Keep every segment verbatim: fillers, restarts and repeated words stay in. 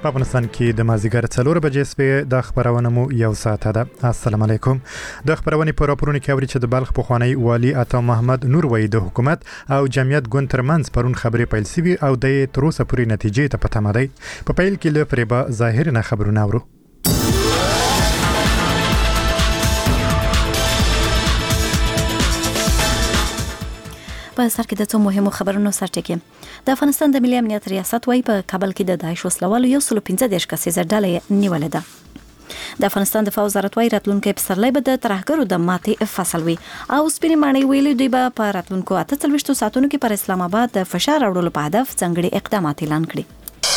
په افغانستان کې د مازیګر څلور بجې سوي د خبرونه مو یو ساعت ده. السلام علیکم. د خبرونه په راپورونو کې اوري چې د بلخ پخوانی والی عطا محمد نور وای د حکومت او جمعیت ګوند ترمنځ پرون خبرې پیل سوي او د تر اوسه پورې نتیجې ته پته نه دی. په پیل کې له فریبا ظاهر نه خبرونه اورو. په سر کې د څو مهمو خبرونو سرټکی. د افغانستان د ملي امنیت ریاست وايي په کابل کې د داعش وسلوالو یو سل پنځه دېرش کسیزه ډله نیولې ده. د افغانستان د فوز وزارت وايي راتلونکي پسرلی به د ترهګرو د ماتې فصل وي او سپینې ماڼۍ ویلي دوی به په راتلونکو اته څلوېښتو ساعتونو کې پر اسلام آباد د فشار راوړلو په هدف ځانګړي اقدامات اعلان کړي.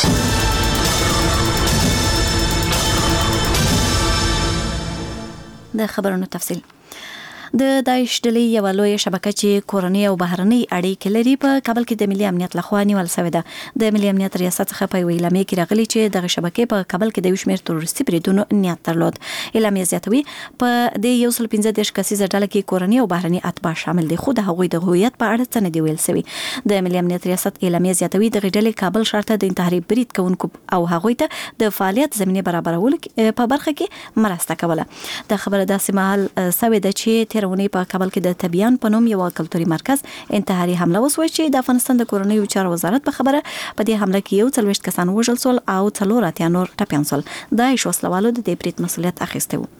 د خبرونو تفصیل. د داعش ډلې یو لوی شبکه چې کورنۍ او بهرنۍ اړیکې لري په کابل کې د ملي امنیت لخوا نیول شوې ده. د ملي امنیت ریاست څخه په اعلامیه کې راغلي چې دغه شبکې په کابل کې د شمېر تروریستي بریدونو نیت درلود. اعلامیه زیاتوي په د یو سل پنځه دېرش کسیزه ډله کې کورنۍ او بهرنۍ اتباع شامل دي خو د هغوی د هویت په اړه څه نه دی ویل شوی. د ملي امنیت ریاست اعلامیه زیاتوي د ډلې کابل ښار ته د انتحاري برید کوونکو او هغوی ته د فعالیت زمینه برابرول په برخه کې مرسته کوله. د خبره داسې مهال سوي ده چې تیرونی په کابل کې د تبیان په نوم یو کلتوري مرکز انتحاري حمله وسوه چې د افغانستان د کورنیو چارو وزارت په خبره په دې حمله کې یو څلوېښت کسان وژل شول او څلور اتیا نور ټپیان شول. داعش وسلوالو د دې برید مسؤلیت اخیستی و.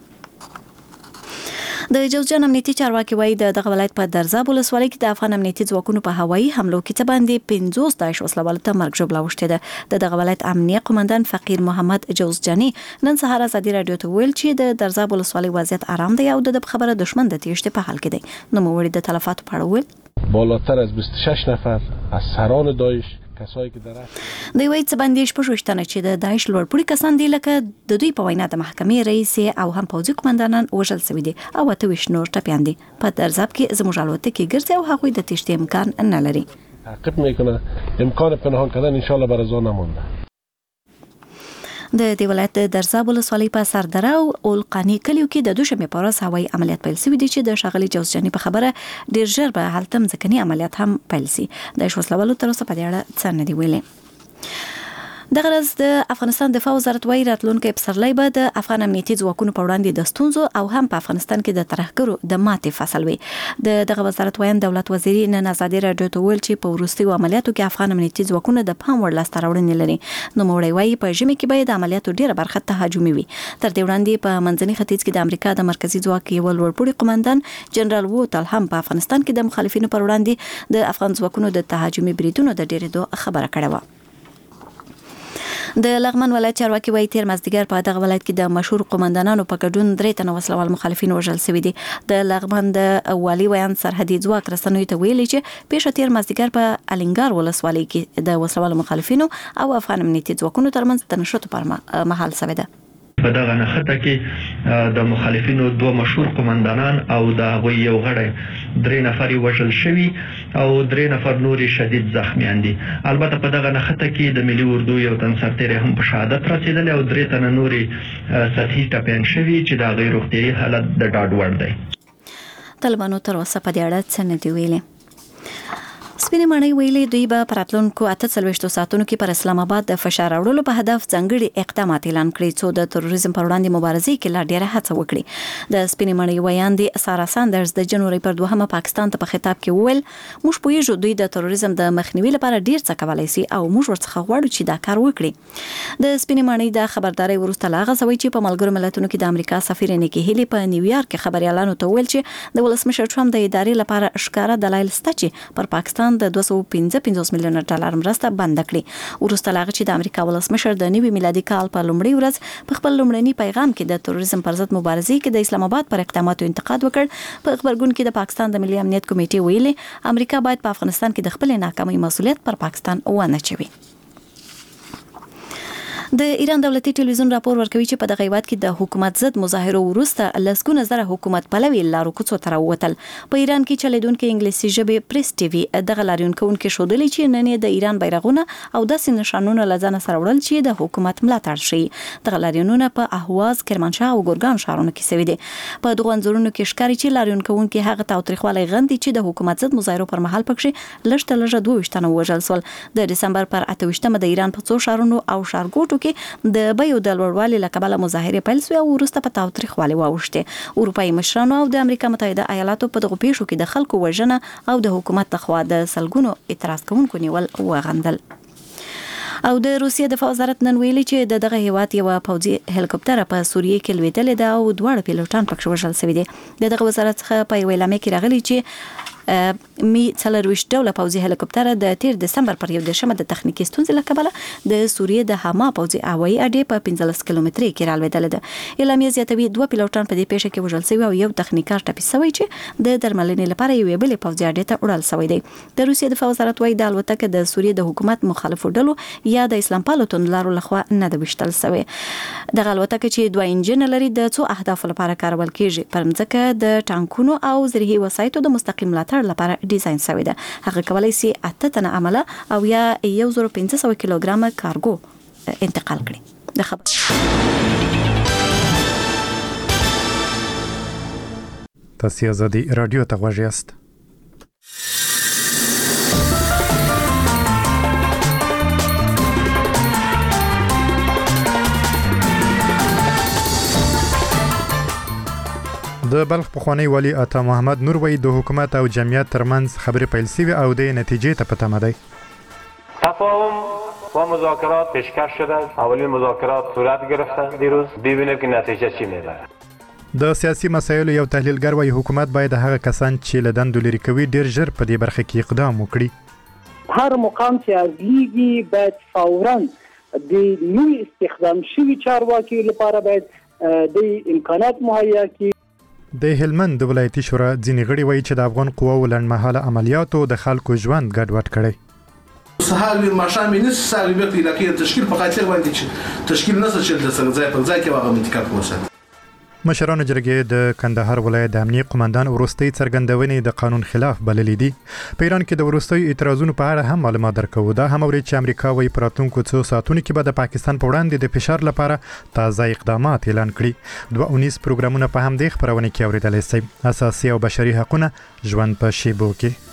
د جوزجان امنیتي چارواکي وايي د دغه ولایت په درزاب ولسوالۍ کې د افغان امنیتي ځواکونو په هوایي حملو کې څه باندې پنځوس داعش وسلوالو ته مرګ ژوبله اوښتې ده. د دغه ولایت امنیه قومندان فقیر محمد جوزجاني نن سهار ازادي رادیو ته ویل چې د درزاب ولسوالۍ وضعیت آرام دی او د خبره دشمن د تیښتې په حال کې دی. نو موړي د تلفاتو په اړه ویل بالاتر از بیست و شش نفر از سران داعش کسایی که در دوی وایي څه باندې شپږ چې د داعش لوړپوړي کسان دي لکه د دوی په وینا د محکمې رئیس او هم پوځي قومندانان وژل شوي دي او اته ویشت نور ټپیان دي. په درزاب کې زموږ الوتکې ګرځي او هغوی د تیښتې امکان نه لري. تعقیب میکنه امکان پنهان کردن ان شاء الله بر ازا نمونده. د دې ولایت د درزاب ولسوالۍ په سردره او اولقانی کلیو کې د دوشنبې په ورځ هوایي عملیات پیل شوي دي چې د ښاغلي جوزجاني په خبره ډیر ژر به هلته ځمکني عملیات هم پیل شي. د وسلوالو تر اوسه په دې اړه څه نه دي ویلي. دغه ورځ د افغانستان د فوز وزارت وايي راتلونکي پسرلی به د افغان امنیتي ځواکونو په وړاندې د ستونزو او هم په افغانستان کې د ترهګرو د ماتې فصل وي. د دغه وزارت وایي دولت وزیر نن ازادي رادیو ته ویل چې په وروستیو عملیاتو کې افغان امنیتي ځواکونه د پام وړ لاسته راوړنې لري. نو موړی وايي په ژمي کې به د عملیاتو ډیره برخه تهاجمي وي. تر دې وړاندې په منځني ختیځ کې د امریکا د مرکزی ځواک یو لوړپوړي قومندان جنرال ووتل هم په افغانستان کې د مخالفینو پر وړاندې د افغان ځواکونو د تهاجمي بریدونو د ډیرېدو خبره کړې و. د لغمان ولایت چارواکي وايي تیر مازدیګر په دغه ولایت کې د مشهور قومندانانو په ګډون درې تنه وسلوال مخالفین وژل شوي دي. د لغمان د والي ویان سرحدي ځواک رسنیو ته ویلي چې پیښه تیر مازدیګر په الینګار ولسوالۍ کې د وسلوال مخالفینو او افغان امنیتي ځواکونو ترمنځ د نښتو پر مهال شوې ده. په دغه نښته کې د مخالفینو دوه مشهور قومندانان او د هغوی یو غړی درې نفر وژل شوي او درې نفر نور شدید زخمیان دي. البته په دغه نښته کې د ملي اردو یو تن سرتیری هم په شهادت رسېدلی او درې تنه نورې سطحي ټپیان شوي چې د هغوی روغتیایي حالت د ډاډ وړ دی. طالبانو تر اوسه په دې اړه څه نه دي ویلي. سپینې ماڼۍ ویلي دوی به په راتلونکو اته څلوېښتو ساعتونو کې پر اسلام آباد د فشار راوړلو په هدف ځانګړي اقدامات اعلان کړي څو د تروریزم پر وړاندې مبارزې کې لا ډېره هڅه وکړي. د سپینې ماڼۍ ویاندې سارا ساندرز د جنوري پر دوهمه پاکستان ته په خطاب کې وویل موږ پوهیږو دوی د تروریزم د مخنیوي لپاره ډېر څه کولی شي او موږ ورڅخه غواړو چې دا کار وکړي. د سپینې ماڼۍ د خبردارۍ وروسته لا هغه شوی چې په ملګرو ملتونو کې د امریکا سفیر نیکي هیلي په نیویارک کې خبريالانو ته ویل چې د ولسمشر ټرمپ د ادارې لپاره ښکاره دلایل شته چې پر پاکستان د دوه سوه پنځه پنځوس میلیونه ډالر مرسته بند کړي. وروسته لا هغه چې د امریکا ولسمشر د نوي میلادي کال په لومړۍ ورځ په خپل لومړني پیغام کې د تروریزم پر ضد مبارزې کې د اسلام آباد پر اقداماتو انتقاد وکړ. په خبرګون کې د پاکستان د ملي امنیت کمیټې ویلي امریکا باید په افغانستان کې د خپل ناکامۍ مسؤلیت پر پاکستان ونه چوي. د ایران دولتي ټلویزیون راپور ورکوي چې په دغه هیواد کې د حکومت ضد مظاهرو وروسته لسګونه زره حکومت پلوي لارو کوڅو ته راووتل. په ایران کې چلیدونکي انګلیسي ژبې پریس ټي وي دغه لاریونکوونکي ښودلي چې نن یې د ایران بیرغونه او داسې نشانونه له ځانه سره وړل چې د حکومت ملاتړ شي. دغه لاریونونه په اهواز، کرمانشاه او ګورګان ښارونو کې شوي دي. په دغو انځورونو کې ښکاري چې لاریونکوونکي هغه تاوتریخوالی غندي چې د حکومت ضد مظاهرو پر مهال پکې لږ تر لږه دوه ویشت تنه ووژل شول. د دسمبر پر اته ویشتمه د ایران په څو ښارونو او ښارګوټو کې د بیو د لوړوالي له کبله مظاهرې پیل شوې او وروسته په تاوتریخوالي واوښتې. اروپایي مشرانو او د امریکا متحده ایالاتو په دغو پیښو کې د خلکو وژنه او د حکومت لخوا د سلګونو اعتراض کوونکو نیول وغندل. او د روسیې دفاع وزارت نن ویلي چې د دغه هیواد یو پوځي هلیکوپټر په سوریه کې لوېدلې ده او دواړه پیلوټان پکې وژل شوي دي. د دغه وزارت څخه په یو اعلامیه کې راغلي چې می څلرويشت ډوله پوځي هلیکوپټر د تیر دسمبر پر یو دشمه د تخنیکی ستونزې له کبله د سوریې د حما پوځي هوایي اډې په پنځلس کیلومتري کې رالوېدل ده. اعلامیه زیاتوي دوه پیلوټان په دې پیښه کې وژل شوي او یو تخنیکار ټپي شوی چې د درملنې لپاره یو بل پوځي اډې ته وړل شوی دی. د روسیې دفاع وزارت وايي د الوتکه د سوریې د حکومت مخالفو ډلو یا د اسلام پالو توندلارو لخوا نه د وشتل شوی. دغه الوتکه چې دوه انجن لري د څو اهدافو لپاره کارول کیږي. پر مځکه د ټانکونو او زرهي وسایطو د مستقیم ملاتړ لپاره ډیزاین شوی ده. هغه کولای شي اته تنه عمله او یا یو زره پنځه سوه کیلوګرام کارګو انتقال کړي. د خبر تاسو آزادي رادیو ته غوږ یاست. د بلخ پخوانی والی عطا محمد نور وی د حکومت او جمعیت ترمنځ خبرې پیل شوې او د نتیجې ته پته مده. تفاهم و مذاکرات پیشکش شده. اولین مذاکرات صورت گرفته. دیروز ببینیم که نتیجه چی میبره. د سیاسي مسایلو یو تحلیلګر وی حکومت باید هغه کسان چې له دندو لري کوي ډیر ژر په دې برخه کې اقدام وکړي. هر مقام چې ازلیږي باید فوراً د نوي استخدام شوي چارواکي لپاره باید د امکانات مهیا کړي. د هلمند د ولایتي شورا ځینې غړي وایي چې د افغان قواو لنډمهاله عملیاتو د خلکو ژوند ګډوډ کړی. سهار ماښام یې نشي سهار بیرته علاقې تشکیل په خاطر باندې چې تشکیل نه څه چې د سره ځای پر ځای کې هغه منطقه وساتي. مشرانو جرګې د کندهار ولایت د امنیه قومندان وروستي څرګندونې د قانون خلاف بللې دي. په ایران کې د وروستي اعتراضونو په اړه هم معلومات درکوو. دا هم اوري چې امریکا وايي په راتلونکو څو ساعتونو کې به د پاکستان په وړاندې د فشار لپاره تازه اقدامات اعلان کړي. دوه اونیز پروګرامونه په همدې خبرونه کې اوریدلای شئ. اساسي او بشري حقوقونه ژوند په شیبو کې.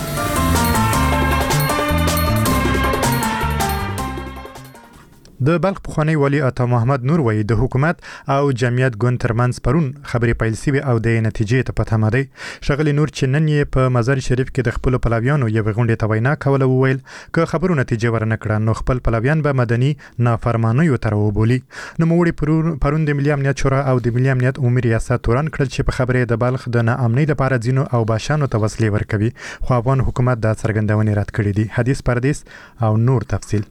د بلخ پخوانی والی عطا محمد نور وی د حکومت او جمعیت ګوند ترمنځ پرون خبرې پیل شوې او د نتیجې ته پته مده. شغلی نور چې نن یې په مزار شریف کې د خپل پلویانو یو غونډه ته وینا کوله وویل که خبرو نتیجه ورنکړه نو خپل پلویان به مدني نافرمانیو تر وبولي. نو موړي پرون د ملي امنیت شورا او د ملي امنیت عمومي ریاست تورن کړل چې په خبرې د بلخ د ناامنۍ لپاره ځینو او باشانو ته وسلې ورکوي. خو افغان حکومت دا څرګندونې رد کړې دي. حدیث پردیس او نور تفصیل.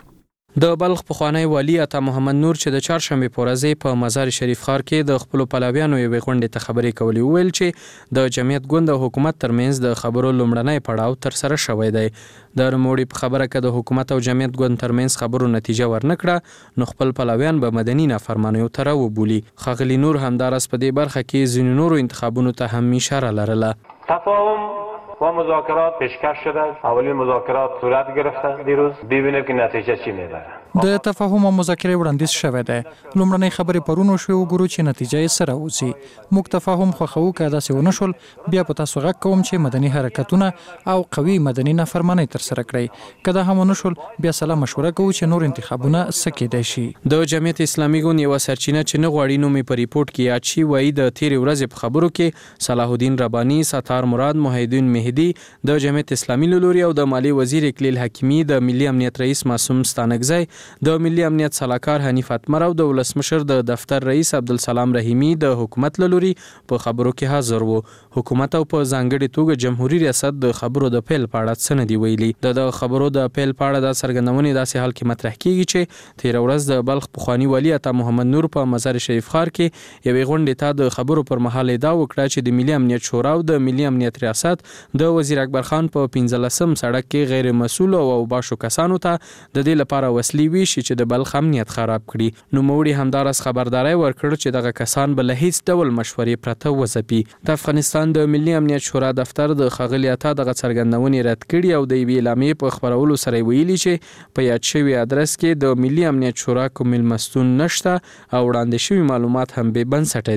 د بلخ پخوانی والی عطا محمد نور چې د چهارشنبه په ورځ په مزار شریف ښار کې د خپل پلویانو یو غونډه ته خبرې کولې ویل چې د جمعیت ګوند او حکومت ترمنځ د خبرو لومړنی پړاو تر سره شوی دی. د رموړي په خبره کې د حکومت او جمعیت ګوند ترمنځ خبرو نتیجه ورنکړه نو خپل پلویان به مدني نافرمانیو تر وبولي. خغلی نور همدارس په دې برخه کې ځینو نورو انتخابونو ته هم اشاره لرله. تفاهم و مذاکرات پیشکش شده. اولین مذاکرات صورت گرفته. دیروز ببینیم که نتیجه چی میبره. د تفاهم او مذاکرې وړاندیز شوی دی. لومړنۍ خبرې پرونو شوې وګورو چې نتیجه یې سره اوسي. موږ تفاهم خوښوو که داسې ونه شول بیا په تاسو غږ کوم چې مدني حرکتونه او قوي مدني نافرمانۍ ترسره کړئ. که دا هم ونه شول بیا سلا مشوره کوو چې نور انتخابونه څه کیدای شي. د جمعیت اسلامي ګوند یوه سرچینه چې نه غواړي نوم یې په ریپورټ کې یاد شي وایي د تېرې ورځې په خبرو کې صلاح الدین رباني، ستار مراد، محیدین مهدي، د جمعیت اسلامي له لوري او د مالی وزیر اکلیل حکیمي، د ملي امنیت رئیس معصوم ستانکزی، د ملي امنیت صلاحکار حنیف اتمر او د ولسمشر د دفتر رئیس عبدالسلام رحیمی د حکومت له لوري په خبرو کې حاضر وو. حکومت او په ځانګړي توګه جمهوریت ریاست د خبرو د پیل په اړه څه نه دی ویلي. د خبرو د پیل په اړه د څرګندونې داسې حال کې مطرح کیږي چې تېره ورځ د بلخ پخوانی والی عطا محمد نور په مزار شریف ښار کې یوې غونډې ته د خبرو پر مهال ادعا وکړه چې د ملي امنیت شورا او د ملي امنیت ریاست د وزیر اکبر خان په پنځلسم سړک کې غیر مسؤل او باشو کسانو ته د دې لپاره وسلې ویشي چې د بلخ امنیت خراب کړي. نو موړي همدارس خبرداري ورکړ چې دغه کسان به له هیڅ ډول مشورې پرته وځپي. د افغانستان د ملي امنیت شورا دفتر د ښاغلي عطا دغه څرګندونې رد کړي او د یوې اعلامیې په خپرولو سره ویلي چې په یاد شوي ادرس کې د ملي امنیت شورا کوم ملمستون نشته او وړاندې شوي معلومات هم بې بنسټه دي.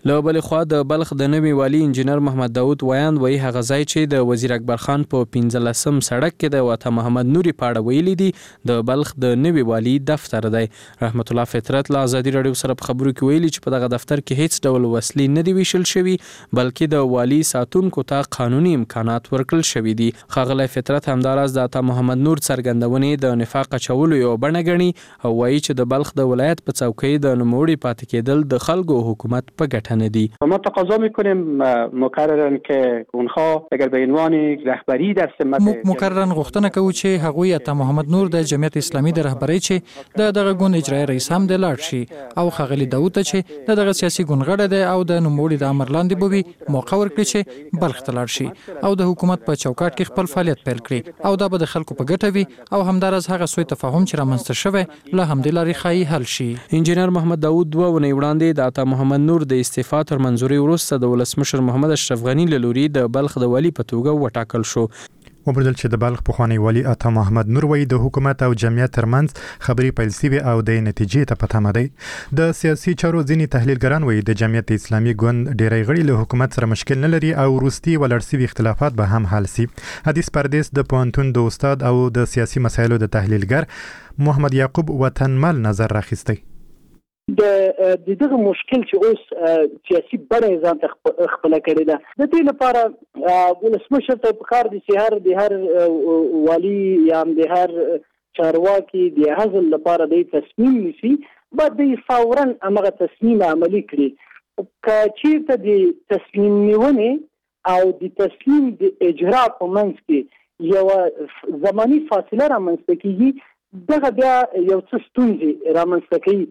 له بل خوا د بلخ د نوي والی انجنیر محمد داوود ویاند وایي هغه ځای چې د وزیر اکبر خان په پنځلسم سړک کې د عطا محمد نوري پاړه ویلي دي د بلخ د نوي والی دفتر دی. رحمت الله فطرت له ازادي رادیو سره په خبرو کې ویلي چې په دغه دفتر کې هیڅ ډول وسلې نه دي ویشل شوي بلکې د والی ساتونکو ته قانوني امکانات ورکړل شوي دي. ښاغلی فطرت همداراز د عطا محمد نور څرګندونې د نفاق اچولو یو بڼه ګڼي او وایي چې د بلخ د ولایت په څوکۍ د نوموړي پاتې کېدل د خلکو حکومت په ګټه نه دي. ما تقاضا میکنیم مکررا که اونها اگر به عنوان رهبری در سمت مکررا غوښتنه کوو چې هغوی عطا محمد نور د جمعیت اسلامي د رهبری چې د دغه ګوند اجرایي رئیس هم د لاړ شي او ښاغلي داوود ته چې د دغه سیاسي ګوند غړی دی او د نوموړي د امر لاندې به وي موقع ورکړي چې بلخ ته لاړ شي او د حکومت په چوکاټ کې خپل فعالیت پیل کړي او دا به د خلکو په ګټه وي او همداراز هغه سوء تفاهم چې رامنځته شوی له همدې لارې ښایي حل شي. انجنیر محمد داوود دوه ونې وړاندې د عطا محمد نور د استعفا تر منځوري وروسته د ولسمشر محمد اشرف غنی له لوري د بلخ د والی په توګه وټاکل شو. وبردل چې د بلخ پخوانی والی عطا محمد نور وایي د حکومت او جمعیت ترمنځ خبرې پیل شوې او د نتیجې ته په تمه دی. د سیاسي چارو ځینې تحلیلګران وایي د جمعیت اسلامي ګوند ډیری غړي له حکومت سره مشکل نه لري او وروستي ولاړ شوي اختلافات به هم حل شي. حدیث پردیس د پوهنتون د استاد او د سیاسي مسایلو د تحلیلګر محمد یعقوب وطنمل نظر راخیستی. د دغه مشکل چې اوس سیاسي بڼه ځان ته خپل کړی ده د دې لپاره ولسمشر ته پکار دي چې هر د هر والی یا د هر چارواکي د حزل لپاره د تصمیم نیسي بعد د فورا هغه تصمیم عملی کړي که چیرته د تصمیم نیونې او د تصمیم د اجرا په منځ کې یو زمانی فاصله رامنځته کیږي دغه بیا یو څه ستونزې رامنځته کوي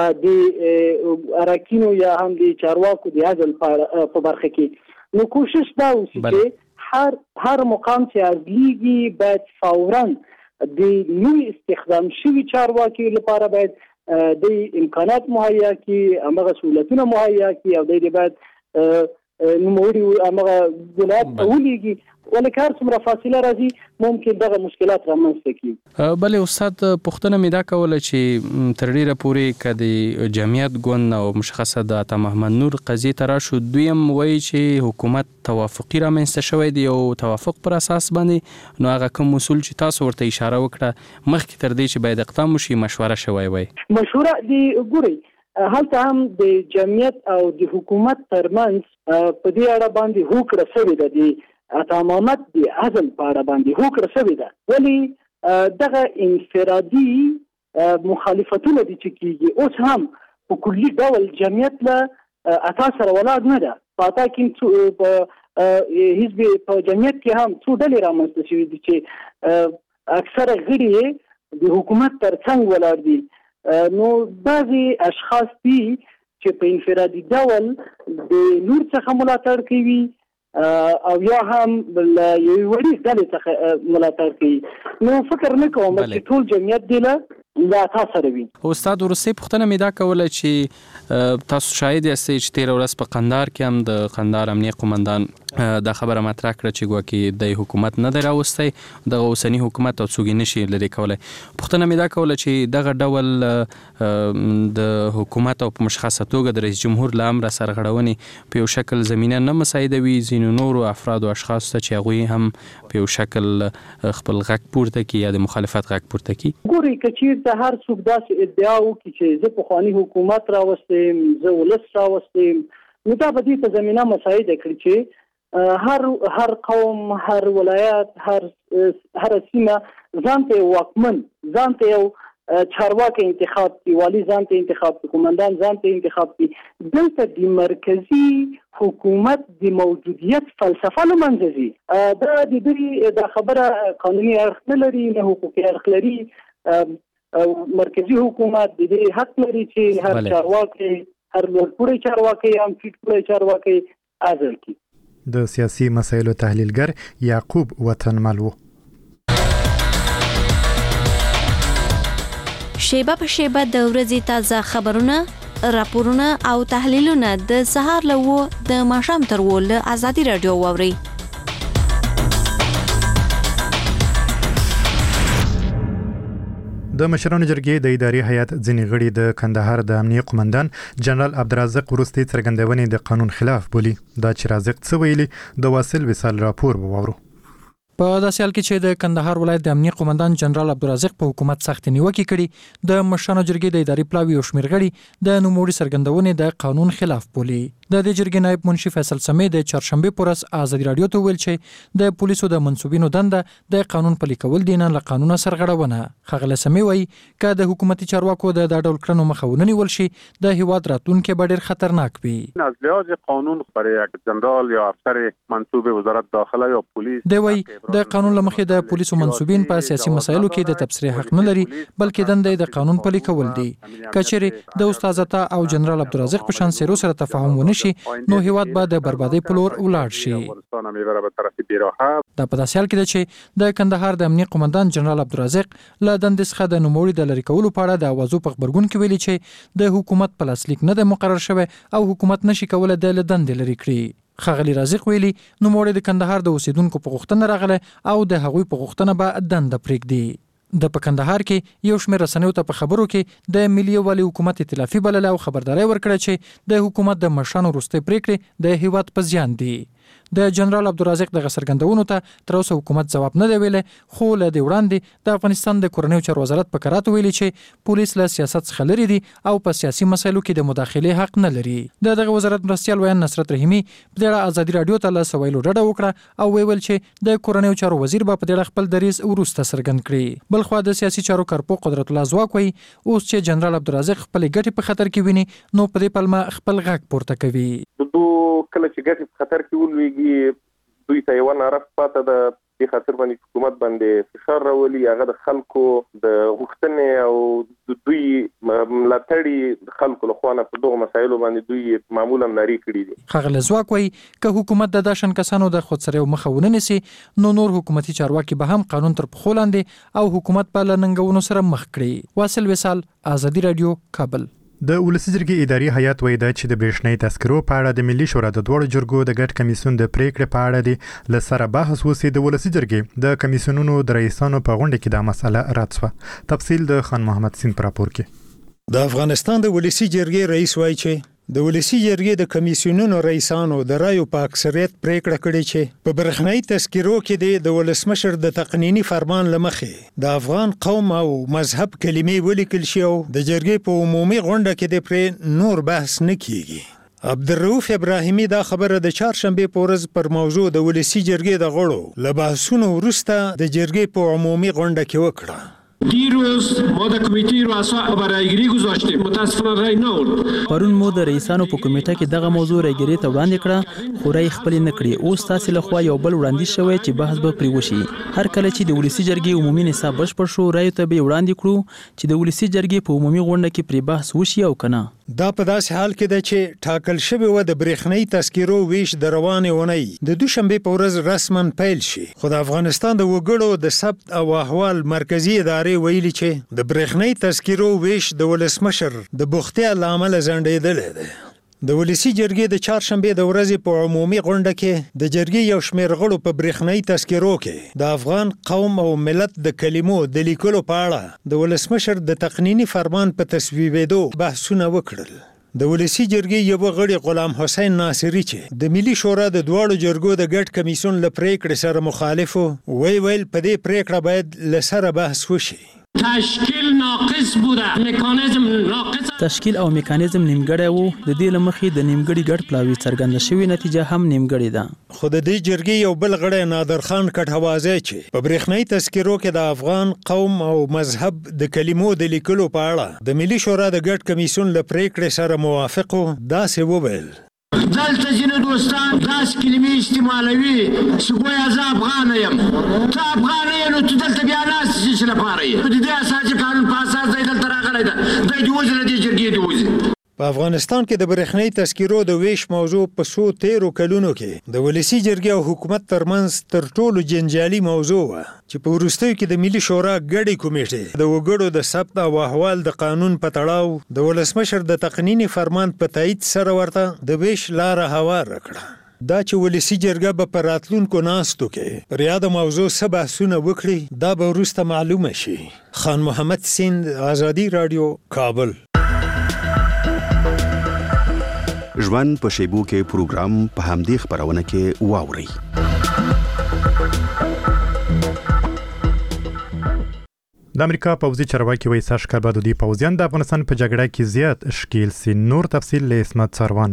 د اراکینو یا هم د چارواکو د حزل په برخه کې. نو کوشش دا وشي چې هر هر مقام چې ازلیږي باید فورا د نوي استخدام شوي چارواکي لپاره باید د امکانات مهیا کړي هغه سہولتونه مهیا کړي او د باید نوموړي هغه ولایت ته ولیږي ولکه هر څومره فاصله راځي ممکن دغه مشکلات رامنځته کړي. بلې استاد پوښتنه مې دا کوله چې تر ډیره پورې که د جمعیت ګوند او مشخصه د عطا محمد نور قضیې ته راشو دویم وایي چې حکومت توافقي رامنځته شوی دی او توافق پر اساس باندې نو هغه کوم اصول چې تاسو ورته اشاره وکړه مخکې تر دې چې باید اقدام وشي مشوره شوی وای. مشوره دی ګوري هلته هم د جمعیت او د حکومت ترمنځ په دې اړه باندې هوکړه شوې ده د عطا محمد د عزل په اړه باندې هوکړه شوې ده ولې دغه انفرادي مخالفتونه دي چې کیږي اوس هم په کلي ډول جمعیت له عطا سره ولاړ نه ده په عطا کې په حزب په جمعیت کې هم څو ډلې رامنځته شوي دي چې اکثره غړي د حکومت تر څنګ ولاړ دي. نو بعضې اشخاص دي چې په انفرادي ډول د نور څخه ملاتړ کوي او یا هم یو وړي ډلې څخه ملاتړ کوي. نو فکر نه کوم چې ټول جمعیت دی له لا تاسو وي. استاد ورسې پوښتنه مې دا کوله چې تاسو شاهد یاستئ چې تیر ورځ په قندهار کې هم د قندهار امنیه قومندان دا خبره مطرح کړه چې ګواکې د حکومت نه دی راوستی د اوسني حکومت او څوک نشي لرې کولی. پوښتنه مې دا کوله چې دغه ډول د حکومت او په مشخصه توګه د رئیس جمهور له امره سرغړونې په یو شکل زمینه نه مساعدوي ځینو نورو افرادو اشخاصو ته چې هغوی هم په یو شکل خپل غږ پورته کړي یا د مخالفت غږ پورته کړي. ګورئ که چېرته هر څوک داسې ادعا وکړي چې زه پخواني حکومت راوستیم زه ولس راوستیم نو دا به دې ته زمینه مساعده کړي چې هر هر قوم هر ولایت هر هر سیمه ځان ته واکمن ځان ته یو چارواکي انتخاب کی والی ځان ته انتخاب کی قومندان ځان ته انتخاب کی دلته د مرکزی حکومت د موجودیت فلسفه لمنځي دا د دې د خبره قانوني اړخ نه لري نه حقوقي اړخ لري. مرکزی حکومت د دې حق لري چې هر چارواکي هر لوړپوړی چارواکي هم ټیټپوړی چارواکي ازل کی. د سیاسي مسایلو تحلیلګر یعقوب وطنمل و. شیبه په شیبه د ورځې تازه خبرونه، راپورونه او تحلیلونه د سهار له و د ماښام تر و له ازادي رادیو واورئ. د مشرانو جرګې د اداري هیئت ځینې غړي د کندهار د امنیه قومندان جنرال عبدالرزاق وروستي څرګندونې د قانون خلاف بولي. دا چې رازق څه ویلي د واصل وصال راپور وورو. په داسې حال کې چې د کندهار ولایت د امنیه قومندان جنرال عبدالرزاق په حکومت سخت نیوکې کړي، د مشرانو جرګې د اداري پلاوي او شمېر غړي د نوموړي څرګندونې د قانون خلاف بولي. د دې جرګې نائب منشي فیصل سمې د چهارشنبه پر ورځ ازادي رادیو ته ویل چې د پولیسو د منسوبینو دنده د قانون پلي کول دي، نه له قانونه سرغړونه. ښاغلی سمې وایي که د حکومتي چارواکو د دا ډول کړنو مخه ونه نیول شي، د هیواد راتلونکی به ډېر خطرناک وي. از لحاظ قانون برای یک جنرال یا افسر منصوب وزارت داخله یا پلیس دی وایي د قانون له مخې د پولیسو منسوبین په سیاسي مسایلو کې د تبصرې حق نه لري، بلکې دنده د قانون پلي کول دي. که چیرې د استاد عطا او جنرال عبدالرزاق په شان سیرو سره تفاهم ونه شي، نو هیواد به د بربادۍ په لور ولاړ شي. دا په داسې حال کې ده چې د کندهار د امنیه قومندان جنرال عبدالرزاق له دندې څخه د نوموړي د لرې کولو په اړه د اوازو په غبرګون کې ویلي چې د حکومت په لاسلیک نه دی مقرر شوی او حکومت نشي کولی د له دندې لرې کړي. ښاغلي رازق ویلي نوموړی د کندهار د اوسیدونکو په غوښتنه راغلی او د هغوی په غوښتنه به دنده پرېږدي. د په کندهار کې یو شمېر رسنیو ته په خبرو کې د ملي یووالي حکومت ائتلافي بلله او خبرداری ورکړه چې د حکومت د مشرانو وروستۍ پرېکړې د هیواد په زیان دي. د جنرال عبدالرزاق دغه څرګندونو ته تر اوسه حکومت ځواب نه دی ویلی، خو له دې وړاندې د افغانستان د کورنیو چارو وزارت په کراتو ویلي چې پولیس له سیاست څخه لرې دي او په سیاسي مسایلو کې د مداخلې حق نه لري. د دغه وزارت مرستیال ویان نصرت رحیمي په دې اړه ازادي راډیو ته له سویلو ډډه وکړه او ویل چې د کورنیو چارو وزیر به په دې اړه خپل دریځ وروسته څرګند کړي. بلخوا د سیاسي چارو کارپو قدرت الله ځواک وایي اوس چې جنرال عبدالرزاق خپلې ګټې په خطر کې ویني، نو په دې پلمه خپل غږ پورته کوي. کله چې ګټې په خطر کې ولویږي، دوی ته یو نعرف پاته ده په خاطر باندې حکومت باندې فشار راولي، هغه د خلکو د غوښتنې او د دوی ملاتړي خلکو له خوا نه په دغه مسایلو باندې دوی معمولا ناري کړي دي. ښاغلی ځواک وایي که حکومت د داشن کسانو د خودسرۍ مخه ونه نیسي، نو نور حکومتي چارواکي به هم قانون تر پښو لاندې او حکومت په له ننګونو سره مخ کړي. واصل وصال، ازادي راډیو، کابل. د ولسی جرګې اداري هیئت وایي چې د برېښنايي تذکرو په اړه د ملي شورا د دوړو جرګو د ګډ کمیسیون د پریکړې په اړه دی لسره بحث وسی. د ولسی جرګې د کمیسیونونو د رئیسانو په غونډه کې دا مسله رد شوه. تفصیل د خان محمد سین پر راپور کې. د افغانستان د ولسی جرګې رئیس وایي چې د ولسی جرګې د کمیسیونونو رئیسانو د رایو په اکثریت پریکړه کړې چې په برېښنايي تذکرو کې د ولسمشر د تقنینی فرمان لمخې د افغان قوم او مذهب کلمې ولیکل شي او د جرګې په عمومي غونډه کې د پرې نور بحث نه کیږي. عبدالرؤف ابراهیمی دا خبره د چهارشنبه په ورځ پر موضوع د ولسی جرګې د غړو له بحثونو وروسته د جرګې په عمومي غونډه کې وکړه. دیروز ما در کمیته رؤسا برای گیری گذاشتیم، متاسفانه رای نه آورد. پرون مو د رئیسانو په کمیټه کې دغه موضوع راګیری ته وړاندې کړه، خو رای خپل نه کړی. اوس تاسو له خوا یو بل وړاندیز شوی چې بحث به پرې وشي. هر کله چې د ولسی جرګې عمومي نصاب بشپړ شو، رای ته به وړاندې کړو چې د ولسی جرګې په عمومي غونډه کې پرې بحث وشي او کنه. دا په داسې حال کې ده چې ټاکل شوی و د برېښنايي تذکرو ویش د روانې اونۍ د دوشنبه په ورځ رسما پیل شي، خو د افغانستان د وګړو د ثبت او احوال مرکزی ادارې ویلي چې د برېښنايي تذکرو ویش د ولسمشر د بوختیا له امله ځنډېدلی دی. د ولسی جرګې د چهارشنبه د ورځې په عمومي غونډه کې د جرګې یو شمېر غړو په برېښنايي تذکرو کې د افغان قوم او ملت د کلمو د لیکلو په اړه د ولسمشر د تقنینی فرمان په تصویبېدو بحثونه وکړل. د ولسی جرګې یو غړي غلام حسین ناصری چې د ملي شورا د دواړو جرګو د ګډ کمیسیون له پریکړې سره مخالف وی ویل په دې پریکړه باید لسره بحث وشي. تشکیل ناقص بوده، مکانیزم ناقص، تشکیل او مکانیزم نیمګړی وو. د دې لمخې د نیمګړي ګډ پلاوی څرګنده شوی نتیجه هم نیمګړې ده. خو د دې جرګې یو بل غړی نادر خان کټوازی چې په برېښنايي تذکرو کې د افغان قوم او مذهب د کلمو د لیکلو په اړه د ملي شورا د ګډ کمیسیون له پریکړې سره موافق و، داسې وویل: دلته ځینې دوستان داسې کلمې استعمالوي چې ګویا زه افغانه یم. ته افغانه یې نو ته دلته بیا ناست شې څه لپاره یې؟ د دې اساسي قانون په اساس دی دلته راغلی ده، دی دې وځي له دې جرګې دې وځي. په افغانستان کې د برېښنايي تذکرو د ویش موضوع په څو تیرو کلونو کې د ولسی جرګې او حکومت ترمنځ تر ټولو جنجالي موضوع وه چې په وروستیو کې د ملي شورا ګډې کمیټې د وګړو د ثبت او احوال د قانون په تړاو د ولسمشر د تقنینی فرمان په تایید سره ورته د ویش لاره هواره کړه. دا چې ولسی جرګه به په راتلونکو ناستو کې پر یاده موضوع څه بحثونه وکړي دا به وروسته معلومه شي. خان محمد سیند، آزادی رادیو، کابل. ژوند په شیبو کې پروګرام په همدې خبرونه کې واوري. د امریکا پوځي چارواکي وایي سږ کال به د دوی پوځیان د افغانستان په جګړه کې زیات اشکیل سي. نور تفصیل له اسمت سروان.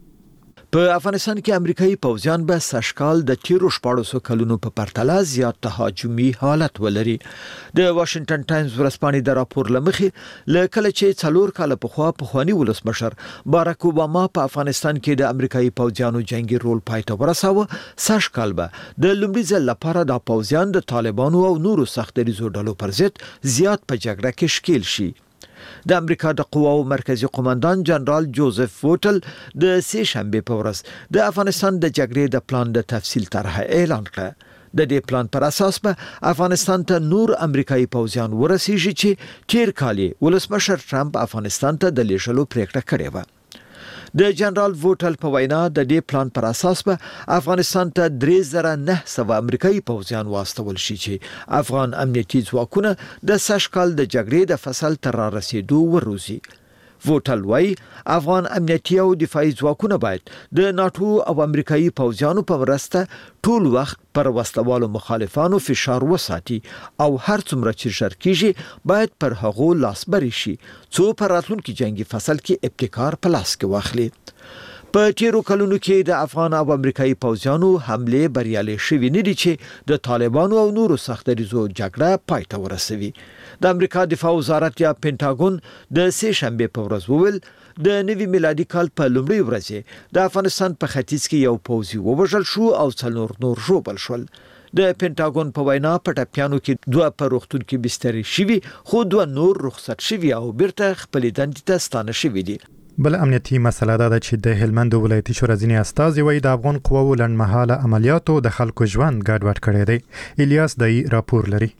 په افغانستان کې امریکایي پوځیان به سږ کال د تیرو شپاړسو کلونو په پرتله زیات تهاجمي حالت ولري. د واشنگټن ټایمز ورځپاڼې د راپور له مخې له کله چې څلور کاله پخوا پخواني ولسمشر باراک اوباما په افغانستان کې د امریکایي پوځیانو جنگي رول پای ته ورساوه، سږ کال به د لومړي ځل لپاره د پوځیان د طالبانو او نورو سختدریزو ډلو پر ضد زیات په جګړه کې شکیل شي. د امریکا د قواو مرکزی قوماندان جنرال جوزف ووټل د سه شنبه په ورځ د افغانستان د جګړې د پلان د تفصیل طرح اعلان کړ. د دې پلان پر اساس به افغانستان ته نور امریکایي پوځیان ورسیږي چې تیر کال ولسمشر ټرمپ افغانستان ته د لیږلو پریکړه کړې و. د جنرال ووټل په وینا د دې پلان پر اساس به افغانستان ته درې زره نه سوه امریکایي پوځیان واستول شي چې افغان امنیتي ځواکونه د سږ کال د جګړې د فصل تر رسیدو وروزي. ووټل وايي افغان امنیتي او دفاعي ځواکونه باید د ناتو او امریکایي پوځیانو په مرسته ټول وخت پر وسلوالو مخالفانو فشار وساتي او هر څومره چې ژر کیږي باید پر هغو لاسبري شي څو په راتلونکي جنگي فصل کې ابتکار په لاس کې واخلي. په تیرو کلونو کې د افغان او امریکایي پوځیانو حمله بریالي شوې نه دي چې د طالبانو او نورو سختدریزو جګړه پای ته ورسوي. د امریکا دفاع وزارت یا پینټاګون د سه شنبه په ورځ وویل د نوي میلادي کال په لومړۍ ورځ د افغانستان په ختیځ کې یو پوځي ووژل شو او څلور نور ژوبل شول. د پینټاګون په وینا په ټپیانو کې دوه په روغتون کې بستري شوي خو دوه نور رخصت شوي او بیرته خپل دندې ته ستانه شوي دي. بل امنیتي مسله ده چې د هلمند ولایتي شورا ځینې استازي وایي د افغان قواو لنډمهاله عملیاتو د خلکو ژوند ګډوډ کړی دی. الیاس دای راپور لري.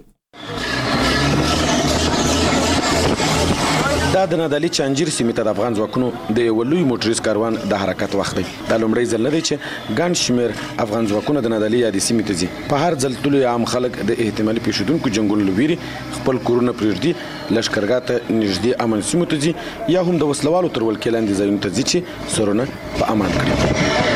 دا د نادعلي چانجیر سیمې ته د افغان ځواکونو د یو لوی موټریز کاروان د حرکت وخت دی. دا لومړی ځل نه دی چې ګڼ شمېر افغان ځواکونه د نادعلي یادې سیمې ته ځي. په هر ځل ټول عام خلک د احتمالي پیښیدونکو جنګونو له ویرې خپل کورونه پرېږدي، لښکرګاه ته نږدې امن سیمو ته ځي یا هم د وسلوالو تر ولکې لاندې ځایونو ته ځي چې سرونه په امان کړي.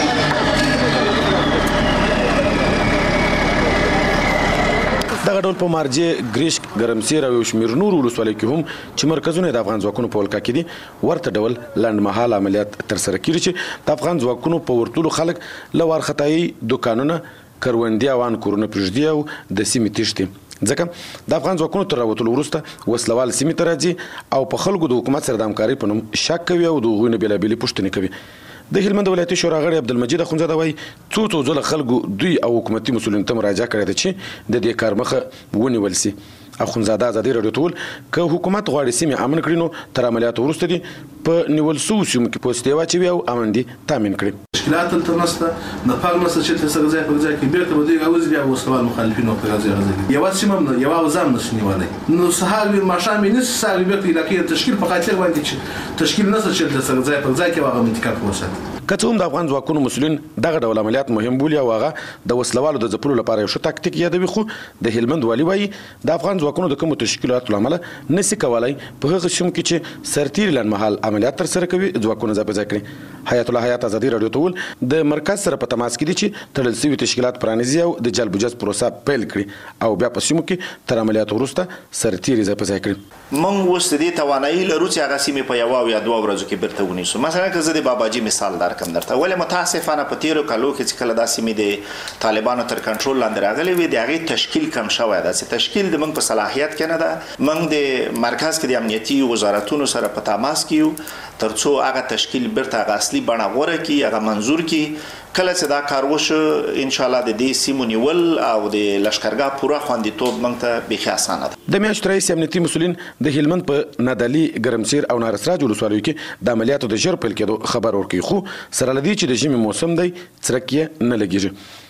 دغه ډول په مارجې، ګریشک، ګرمسیر او یو شمېر نور ولسوالیو کې هم چې مرکزونه د افغان ځواکونو په ولکه کې دي ورته ډول لنډمهاله عملیات ترسره کیږي چې د افغان ځواکونو په ورتلو خلک له وارخطایي دوکانونه، کروندې او ان کورونه پرېږدي او د سیمې تښتي. ځکه د افغان ځواکونو تر راوتلو وروسته وسلوال سیمې ته راځي او په خلکو د حکومت سره د همکارۍ په نوم شک کوي او د هغوی نه بېلابېلې پوښتنې کوي. د هلمند ولایتي شورا غړی عبدالمجید اخونزاده وایي څو څو ځله خلکو دوی او حکومتي مسؤلینو ته مراجعه کړې ده چې د دې کار مخه ونیول سي. اخونزاده ازادي راډیو ته وویل که حکومت غواړي سیمې امن کړي نو تر عملیاتو وروسته دي په نیول سوو سیمو کې پوستې واچوي او امن دي تامین کړي. مشکلات دلته نشته، د پاک نشته چې تر څنګه ځای پر ځای کې بیرته به دوی غوځي بیا وسلوال مخالفین او پر ځای راځي. یو سیمه نه یو وزام نشي نیولای. نو سهار وی ماښام نه سهار بیرته علاقې تشکیل په خاطر باندې چې تشکیل نشته چې تر څنګه ځای پر ځای کې واغه منطقه وساتي. که څه هم د افغان ځواکونو مسؤلین دغه ډول عملیات مهم بولي او هغه د وسلوالو د ځپلو لپاره یو ښه تاکتیک یادوي، خو د هلمند والي وایي د افغان ځواکونو د کومو تشکیلاتو له امله نسي کولی په هغه سیمو کې چې سرتیري لنډمهال عملیات ترسره کوي ځواکونه ځای په ځای کړي. حیات الله حیات ازادي راډیو ته وویل د مرکز سره په تماس کې دي چې تړل شوي تشکیلات پرانیزي او د جلب وجز پروسه پیل کړي او بیا په سیمو کې تر عملیاتو وروسته سرتیري ځای په ځای کړي. موږ اوس د دې توانایي لرو چې هغه سیمې په یوه او یا دوه ورځو کې بیرته ونیسو. مثلا که زه د باباجي مثال درکړم درته، ولې متاسفانه په تیرو کالو کې چې کله دا سیمې د طالبانو تر کنټرول لاندې راغلې وي د هغې تشکیل کم شوی ده چې تشکیل د موږ په صلاحیت کې نه ده. موږ د مرکز کې د امنیتي وزارتونو سره په تماس کې یو تر څو هغه تشکیل بیرته هغه اصلي بڼه غوره کړي، هغه منظور کړي. کله چې دا کار وشو ان شاء الله د دې سیمو نیول او د لښکرګاه پوره خوندیتوب موږ ته بیخي اسانه ده. د میاشتې راهیسې امنیتي مسؤلین د هلمند په نادعلي، ګرمسیر او نارسراج ولسوالیو کې د عملیاتو د ژر پیل کېدو خبر ورکوي، خو سره له دې چې د ژمي موسم دی څرک یې نه لګېږي.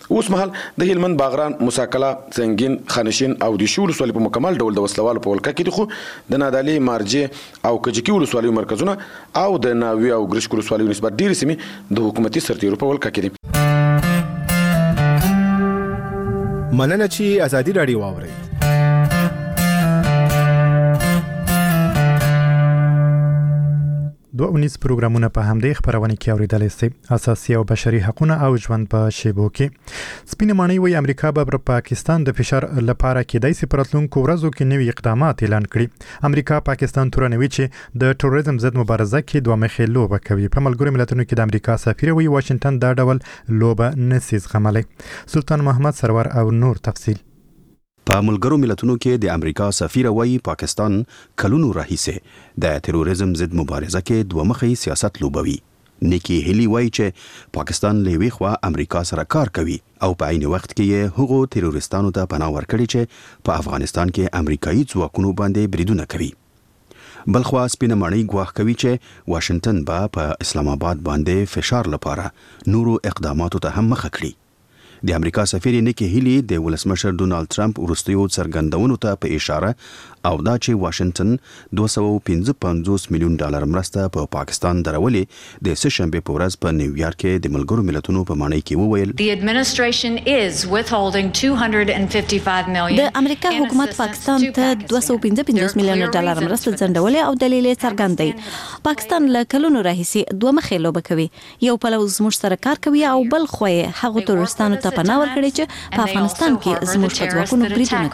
اوس مهال د هلمند باغران مساکلا څنګین خانشین او د شول ولسوالۍ په مکمل ډول د وسلوالو په ولکه کې دي، خو د نادعلي مارجې او کجکي ولسوالۍ مرکزونه او د ناوی او ګرشک ولسوالۍ نسبت ډېرې سیمې د حکومتي سرتیرو په ولکه کې دي. مننه چې ازادي راډیو واورئ. دوه اونیز پروګرامونه په همدې خبرونه کې اوریدلای شئ. اساسي او بشري حقوقونه او ژوند په شیبو کې. سپینه ماڼۍ وایي امریکا به پر پاکستان د فشار لپاره کېدای شي په راتلونکو ورځو کې نوي اقدامات اعلان کړي. امریکا پاکستان تورنوي چې د تروریزم ضد مبارزه کې دوه مخې لوبه کوي. په ملګرو ملتونو کې د امریکا سفیر وایي واشنگټن دا ډول لوبه نسي زغملی. سلطان محمد سرور او نور تفصیل. په ملګرو ملتونو کې د امریکا سفیر وایي پاکستان کلونو راهیسې د تروریزم ضد مبارزه کې دوه مخې سیاست لوبوي. نیکی هیلی وایي چې پاکستان له یوې خوا امریکا سره کار کوي او په عین وخت کې یې هغو تروریستانو ته پناه ورکړي چې په افغانستان کې امریکایي ځواکونو باندې بریدونه کوي. بلخوا سپینه ماڼۍ ګواښ کوي چې واشنگټن به په اسلام آباد باندې فشار لپاره نورو اقداماتو ته هم مخه کړي. د امریکا سفیر نیکی هیلی د ولسمشر ډونالد ټرمپ وروستیو څرګندونو ته په اشاره او دا چې واشنگټن دوه سوه او پنځه پنځوس میلیون ډالر مرسته په پاکستان درولې د سه شنبې په ورځ په نیویارک کې د ملګرو ملتونو په ماڼۍ کې وویل The administration is withholding two hundred fifty-five million. د امریکا حکومت پاکستان ته دوه سوه او پنځه پنځوس میلیون ډالر مرسته ځنډولې او دلیل یې څرګند دی. پاکستان له کلونو راهیسې دوه مخې لوبه کوي. یو پلو زموږ سره کار کوي او بل خو یې هغو تورستانو ته پناه ورکړي چې په افغانستان کې زموږ په ځواکونو بریدونه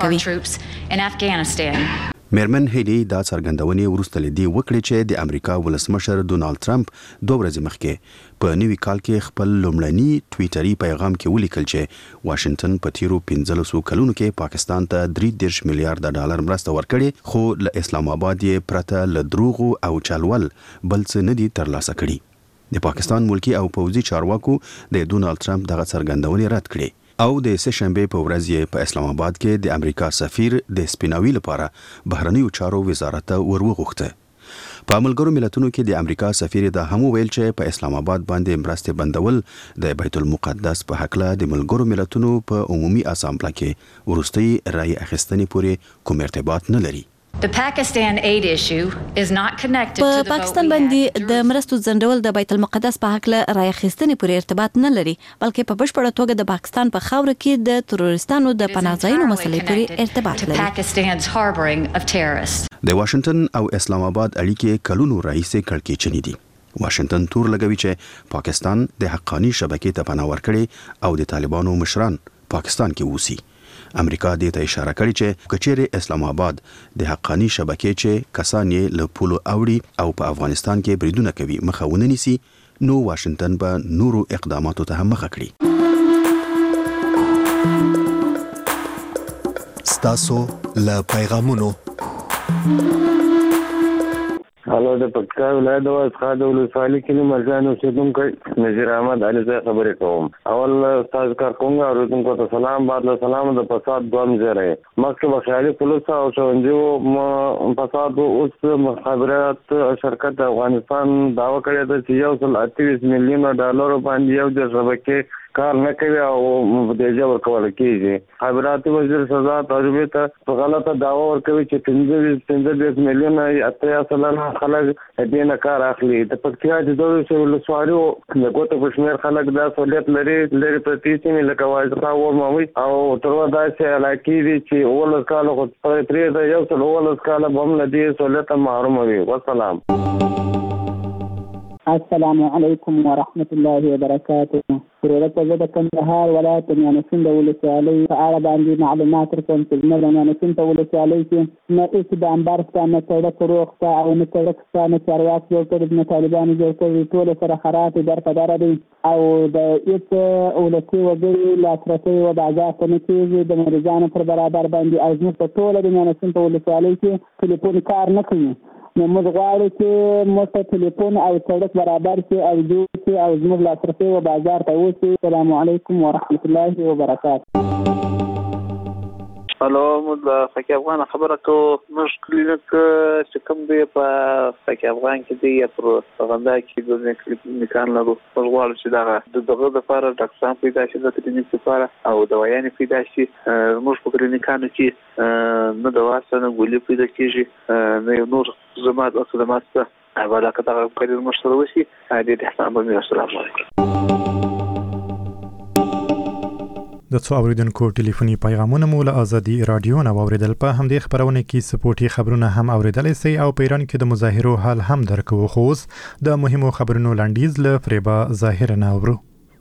کوي. میرمن هیلی دا څرګندونې وروسته له دې وکړې چې د امریکا ولسمشر ډونالد ټرمپ دوه ورځې مخکې په نوي کال کې خپل لومړني ټویټري پیغام کې ولیکل چې واشنگټن په تیرو پنځلسو کلونو کې پاکستان ته درې دېرش میلیارډ ډالر مرسته ورکړي، خو له اسلام آباد یې پرته له دروغو او چلول بل څه نه دي ترلاسه کړي. د پاکستان ملکی او پوځي چارواکو د ډونالد ټرمپ دغه څرګندونې رد کړې او د سه شنبې په ورځ یې په اسلام آباد کې د امریکا سفیر د سپیناوي لپاره بهرنیو چارو وزارت ته وروغوښته. په ملګرو ملتونو کې د امریکا سفیر دا هم ویل چې په اسلام آباد باندې مرستې بندول د بیت المقدس په حق له د ملګرو ملتونو په عمومي اسامبله کې وروستي رای اخیستنې پورې کوم ارتباط نه لري. The Pakistan aid issue is not connected to the په پاکستان باندې د مرستو ځنډول د بیت المقدس په حق له رای اخیستنې پورې ارتباط نه لري، بلکې په بشپړه توګه د پاکستان په خاوره کې د تروریستانو د پناه ځایونو مسلې پورې ارتباط لري. Pakistan's harboring of terrorists. د واشنگټن او اسلام آباد اړیکې کلونو راهیسې کړکېچنې دي. واشنگټن تور لګوي چې پاکستان د حقانی شبکې ته پناه ورکړي او د طالبانو مشران پاکستان کې اوسي. امریکا دې ته اشاره کړې چې کچېره اسلام آباد د حقانی شبکې چې کسان یې له پولو اوړي او په افغانستان کې بریدونه کوي مخه ونه نیسي، نو واشنگټن به نورو اقداماتو ته هم مخه کړي. ستاسو له پیغامونو هلو د پکتیکا ولایت د واسخا د ولسوالۍ کې مرجان اوسېدونکی نذیر احمد علي زه خبرې کوم. اول استاد کارکونګ اورېدونکو ته سلام، بعد له سلام د فساد دوه مزری مخکې به خیالي پولیس او ښوونځیو فساد اوس مخابرات شرکت افغانستان دعوه کړې ده چې یو سل اتهویشت میلیونه ډالرو باندې یو د شبکې کار نه کوي او مبتدیجه ورکول کېږي. خبراتي وزیر سزا تجربه ته په غلطه دعوه ورکوي چې پنځه پنځه میلیونه اتیا سلنه خلک دې نه کار اخلي. د پکتیا د دوه ولسوالیو د ګوتو په شمېر خلک دا سہولت لري لري پرتی سیمې لکه وایستا و موي او تر داسې علاقې دي چې اول کال خو پرې د یو څل اول کال هم نه دي سہولت محروم وي. والسلام. السلام علیکم ورحمة الله وبرکاته. ضرورت زه د کندهار ولایت میانسین د ولسوالۍ په اړه باندې معلومات درکوم چې زموږ د میانسین په ولسوالۍ کې نه هېڅ د انبار شته، نه سړک روغ شته او نه سړک شته، نه چارواک جوړ کړي، نه طالبانو جوړ کړي، ټولې سره خراب درپدره دي او د هېڅ ولسي وګړي لاسرسی و بازار ته نه کېږي د مریضانو پر برابر باندې او زموږ په ټوله د میانسین په ولسوالۍ کې ټلیفون کار نه کوي. نو موږ غواړو چې موږ ته ټلیفون او سړک برابر شي او جوړ شي او زموږ لاسرسی و بازار ته وشي. السلام علیکم ورحمة الله وبرکاته. هلو مو د فقيه افغان خبره کو مش کلینیک چې کوم دی په فقيه افغان کې دی پر غونډه کې د کلینیکان له ورغواړي چې دا د دغه لپاره ډاکټران پیدا شي د کلینیک لپاره او دوايانې پیدا شي موږ په کلینیکانو کې نو د واسطه ګولې پیدا کیږي نه نور زمات او خدمات ته ولا کته کړي مشوره وشي دې احسان به السلام علیکم. د څو اوریدونکو ټلیفوني پیغامونه مو له ازادي رادیو نه واوریدل. په همدې خبرونه کې سپورتي خبرونه هم اوریدلای سي او په ایران کې د مظاهرو حال هم درکو. خو اوس د مهمو خبرونو لاندیز له فریبا ظاهر نه اورو.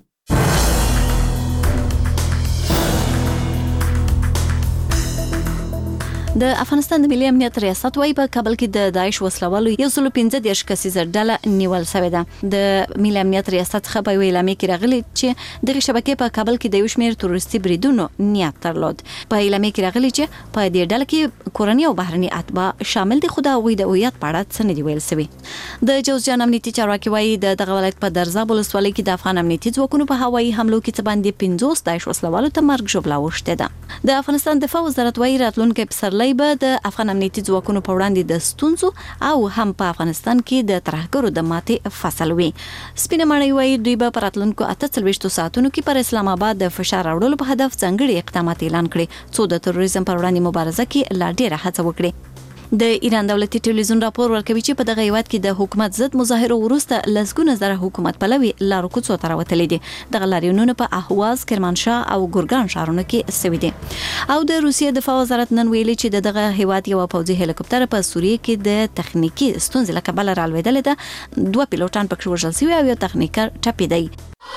د افغانستان د ملي امنیت ریاست وايي په کابل کې د داعش وسلوالو یو سل پنځه دیرش کسیزه ډله نیول شوې ده. د ملي امنیت ریاست څخه په اعلامیه کې راغلي چې دغه شبکې په کابل کې د یو شمېر تروریستي بریدونو نیت درلود. په اعلامیه کې راغلي چې په دې ډله کې کورنۍ او بهرني اتباع شامل دي، خو د هغوی د هویت په اړه څه نه دي ویل شوي. د جوزجان امنیتي چارواکي وايي د دغه ولایت په درزاب ولسوالۍ کې د افغان امنیتي ځواکونو په هوایي حملو کې څه باندې پنځوس داعش وسلوالو ته مرګ ژوبله اوښتې ده. د افغانستان دفاع وزارت وايي راتلونکي پسرلۍ به د افغان امنیتي ځواکونو په وړاندې د ستونزو او هم په افغانستان کې د ترهګرو د ماتې فصل وي. سپینه ماڼۍ وايي دوی به په راتلونکو اته څلوېښتو ساعتونو کې پر اسلام آباد د فشار راوړلو په هدف ځانګړي اقدامات اعلان کړي څو د تروریزم پر وړاندې مبارزه کې لا ډېره هڅه وکړي. د ایران دولتي ټلویزیون راپور ورکوي چې په دغه هیواد کې د حکومت ضد مظاهرو وروسته لسګونه زره حکومت پلوي لارو کوڅو ته راوتلي دي. دغه لاریونونه په اهواز، کرمانشاه او ګورګان ښارونو کې سوي دي. او د روسیې دفاع وزارت نن ویلي چې د دغه هیواد یو پوځي هلیکوپټر په سوریه کې د تخنیکی ستونزې له کبله رالوېدلې ده. دوه پیلوټان پکې وژل شوي او یو تخنیکر ټپي دی.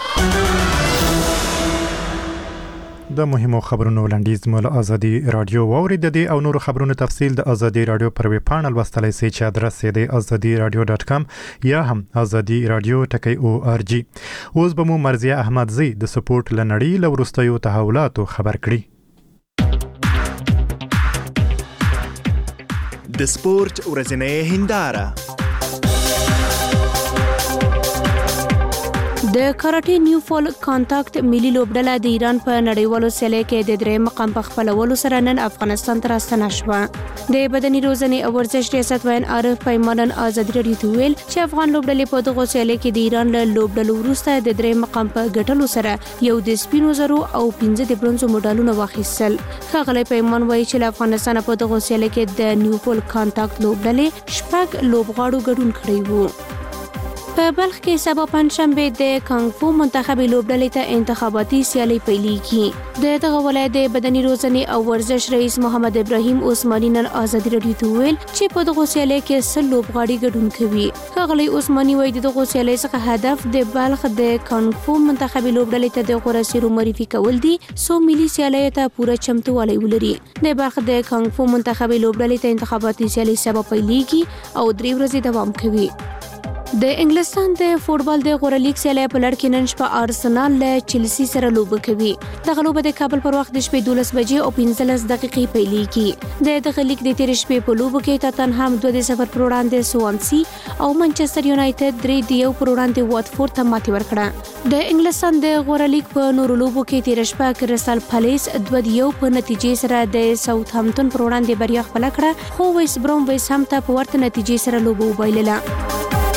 د مهمو خبرونو لنډیز مول ازادي رادیو واورید دي او نور خبرونو تفصیل د ازادي رادیو پر ویب پاڼه لوستلای شئ چې ادرس یې دی ازادي رادیو ډاټ کام یا هم ازادي رادیو ټکی او ار جی. اوس به مو مرزیه احمدزی د سپورت لنړی لورستیو تحولاتو خبر کړي. د سپورت ورځنۍ هنداره. د کراټي نیو فول کانټاکټ ملي لوبډله د ایران په نړیوالو سیالیو کې د درېیم مقام په خپلولو سره نن افغانستان ته راستنه شوه. د بدني روزنې او ورزش ریاست وین عارف پیمانن ازادي رادیو ته ویل چې افغان لوبډلې په دغه سیالیو کې د ایران له لوبډلو وروسته د درېیم مقام په ګټلو سره یو د سپینو زرو او پنځه د برونزو مډالونه واخیستل. ښاغلی پیمان وایي چې له افغانستان په دغه سیالیو کې د نیو فول کانټاکټ لوبډلې شپږ لوبغاړو ګډون کړی وو. په بلخ کې سبا پنځشنبه د کانګ فو منتخبي لوبډلې ته انتخاباتي سیالي پیلېږي. د دغه ولایت د بدني روزنې او ورزش رئیس محمد ابراهیم عثماني نن ازادي رادیو ته ویل چې په دغه سیالي کې سل لوبغاړي ګډون کوي. ښاغلی عثماني وایي د دغه سیالي څخه هدف د بلخ د کانګ فو منتخبي لوبډلې ته د غوره سیرو معرفي کول دي سو ملي سیالي ته پوره چمتووالی ولري. د بلخ د کانګ فو منتخبي لوبډلې ته انتخاباتي سیالي سبا پیلېږي او درې ورځې دوام کوي. د انګلستان د فوټبال د غوره لیګ سیالي په لړ کې نن شپه ارسنال له چلسی سره لوبه کوي. دغه لوبه د کابل پر وخت د شپې دولس بجې او پنځلس دقیقې پیلېږي. د دغه لیګ د تېرې شپې په لوبو کې تاتنهام دوه د صفر پر وړاندې سوانسي او منچستر یونایټډ درې د یو پر وړاندې واتفورد ته ماتې ورکړه. د انګلستان د غوره لیګ په نورو لوبو کې تېره شپه کرسټل پالیس دوه د یو په نتیجې سره د ساوثهامپټن پر وړاندې بریا خپله کړه، خو ویس بروم ویس هم ته په ورته نتیجې سره لوبه وبایلله.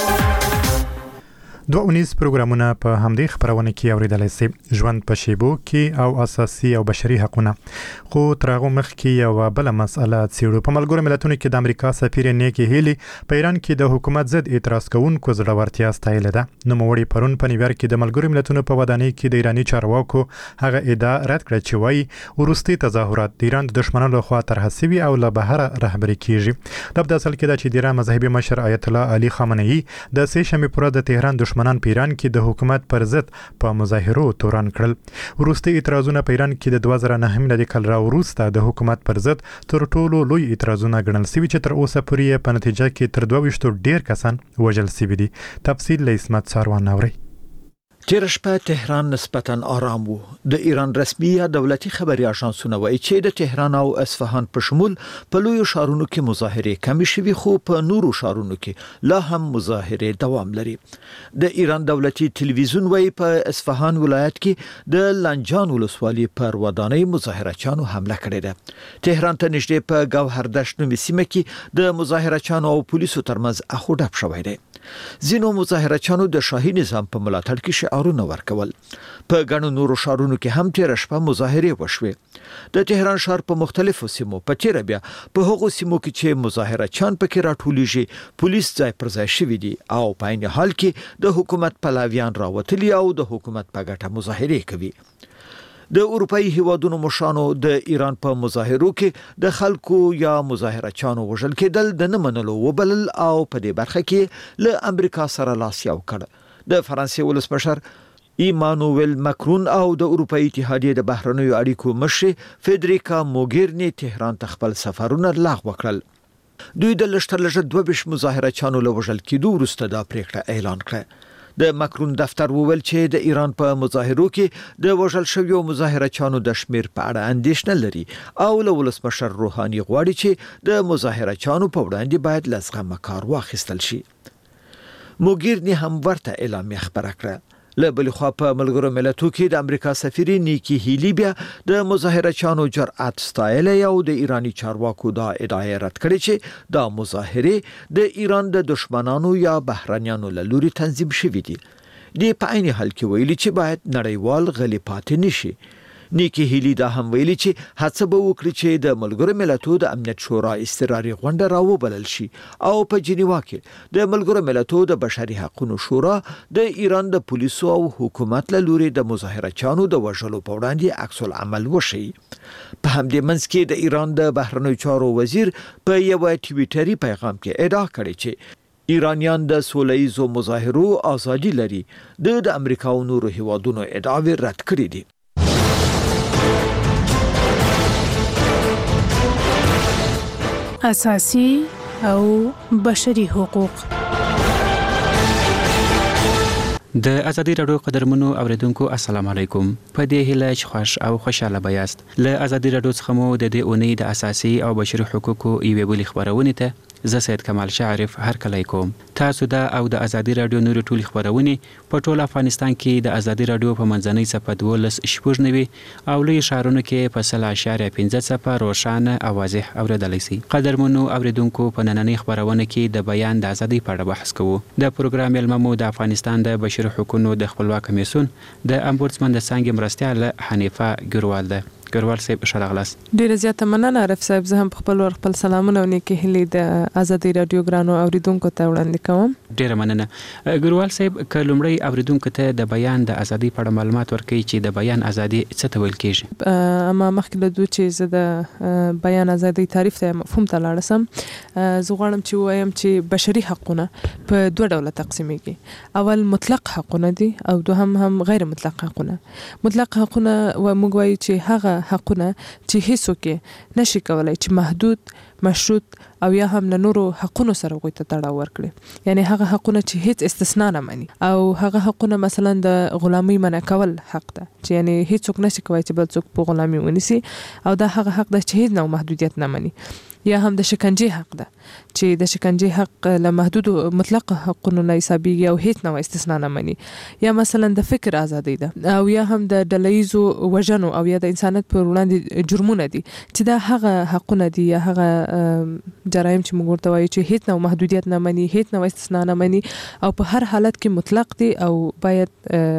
دوه اونیز پروګرامونه په همدې خبرونه کې اوریدلای شئ. ژوند په شیبو کې او اساسي او بشري حقوقونه. خو تر هغه مخکې یو بل مسله څېړو. په ملګرو ملتونو کې د امریکا سفیر نیکی هیلی په ایران کې د حکومت ضد اعتراض کوونکو زړورتیا ستایلې ده. نوموړي پرون په نیویارک کې د ملګرو ملتونو په ودانۍ کې د ایراني چارواکو هغه ادعا رد کړه چې وایي وروستي تظاهرات د ایران د دښمنانو لخوا طرح شوي او له بهره رهبري کیږي. دا په اصل کې ده چې د ایران مذهبي مشر آیت الله علي خامنه‌ای د سه شنبې پر ورځ د تهران دښمنان په ایران کې د حکومت پر ضد په مظاهرو تورن کړل. وروستي اعتراضونه په ایران کې د دوه زره نهه میلادي کال را وروسته د حکومت پر ضد تر ټولو لوی اعتراضونه ګڼل شوي چې تر اوسه پورې په نتیجه کې تر دوه ویشتو ډیر کسان وژل شوي دي. تفصیل له اسمت ساروان اوري. تیر شپه تهران نسبتاً آرام وو. د ایران رسمي یا دولتي خبري اژانسونه وایي چې د تهران او اصفهان په شمول په لویو ښارونو کې مظاهرې کمې شوي، خو په نورو ښارونو کې لا هم مظاهرې دوام لري. د ایران دولتي تلویزیون وایي په اصفهان ولایت کې د لنجان ولسوالۍ پر ودانۍ مظاهرچیانو حمله کړې ده. تهران ته نږدې په ګوهردشت نومي سیمه کې د مظاهرچیانو او پولیسو ترمنځ اخو ډب شوی دی. ځینو مظاهرچیانو د شاهي نظام په ملاتړ کې شعارونه ورکول. په ګڼو نورو ښارونو کې هم تیر شپه مظاهرې وشوې. د تهران ښار په مختلفو سیمو په تیر بیا په هغو سیمو کې چې مظاهرچیان پکې راټولیږي پولیس ځای پر ځای شوي دي او په عین حال کې د حکومت پلاویان راوتلي او د حکومت په ګټه مظاهرې کوي. د اروپאי هیوادونو مشانو د ایران په مظاهرو کې د خلکو یا مظاهرچیانو وژل کېدل د نه منلو وبلل او په دې برخه کې له امریکا سره لاس یو کړ. د فرانسې ولسمشر ایمانوئل ماکرون او د اروپאי اتحادیې د بهرنیو اړیکو مشر فدریکا موګیرني تهران ته خپل سفرونه لغوه کړل. دوی د لشترلژه دوه بش مظاهرچیانو له وژل کېدو وروسته دا پریکړه اعلان کړه. د ماکرون دفتر وویل چې د ایران په مظاهرو کې د وژل شویو مظاهرچیانو د شمیر په اړه اندېښنه لري او له ولسمشر روحاني غواړي چې د مظاهرچیانو په وړاندې باید له زغمه کار واخیستل شي. موګیرني هم ورته اعلامیه خبره کړه. له بل خوا په ملګرو ملتونو کې د امریکا سفیر نیکی هیلی بیا د مظاهرچیانو جرأت ستایل او د ایرانی چارواکو دا ادعا رد کړې چې دا مظاهره د ایران د دشمنانو یا بهرنیانو له لوري تنظیم شوې دي. د په عین حال کې ویلي چې باید نړیوال غلي پاتې نشي. نیکی هیلی دا هم ویلي چې هڅه به وکړي چې د ملګرو ملتونو د امنیت شورا اضطراري غونډه راوبلل شي او په جنیوا کې د ملګرو ملتونو د بشري حقوقو شورا د ایران د پولیسو او حکومت له لوري د مظاهرچیانو د وژلو په وړاندې عکس العمل وشي. په همدې منځ کې د ایران د بهرنیو چارو وزیر په یو ټویټري پیغام کې ادعا کړې چې ایرانیان د سوله‌ایزو مظاهرو ازادي لري. د امریکا او نورو هیوادونو ادعاوې رد کړې دي. اساسي او بشري حقوق. د ازادي رادیو قدرمنو اوریدونکو السلام علیکم. په دې هیله چې خوش او خوشاله بیاست. له ازادي رادیو څخه مو د دې اونۍ د اساسي او بشري حقوقو یوې بلې خبرونه ته زه سید کمال شعرف هر کله کوم. تاسو دا او د ازادي رادیو نور ټولي خبرونه په ټول افغانستان کې د ازادي رادیو په منځنۍ صفحه دولس شپږ نوي او لوی شهرونو کې په سل اشاریه پنځه صفحه روښانه او واضح اوریدلای شئ. قدرمنو اوریدونکو په نننۍ خبرونه کې د بیان د ازادي په اړه بحث کوو. د پروګرام علممو د افغانستان د بشري حقوقو د خپلواک کمیسیون د امبودسمن د څنګه مرستيال حنیفه ګروال ده. ګروال صاحب شرغلاس ډیره زیاته مننه عارف صاحب. زه هم خپل ور خپل سلامونه او نیکی هلي د ازادي رادیو ګرانو اوریدونکو ته وړاندې کوم. ډیره مننه ګروال صاحب. کلمړی اوریدونکو ته د بیان د ازادي په اړه معلومات ورکړي چې د بیان ازادي څه ته ویل کیږي. اما مخکې له دوی چې زه د بیان ازادي تعریف ته مفهوم ته لاړ سم، زه غواړم چې وایم چې بشري حقونه په دوه ډوله تقسیمېږي. اول مطلق حقونه دي او دوهم هم غیر مطلق حقونه. مطلق حقونه و موږ وایو چې هغه حقونه چې هیڅوک نشي کولای چې محدود، مشروط او یا هم له نورو حقونو سره غوي ته تړاو ورکړي. یعنی هغه حقونه چې هیڅ استثناء نه مني او هغه حقونه مثلا د غلامۍ منع کول حق ده چې یعنی هیڅوک نشي کوي چې بل څوک په غلامۍ ونیسي او دا هغه حق ده چې هیڅ نوع محدودیت نه مني. یا هم د شکنجې حق ده چې د شکنجې حق له محدود مطلق حقونو نه حسابيږي او هیڅ نوع استثناء نه مني. یا مثلا د فکر ازادي ده او یا هم د ډلهیزو وژنو او یا د انسانیت پر وړاندې جرمونه دي چې دا هغه حقونه دي یا هغه جرایم چې موږ ورته وایو چې هیڅ نوع محدودیت نه مني، هیڅ نوع استثناء نه مني او په هر حالت کې مطلق دي او باید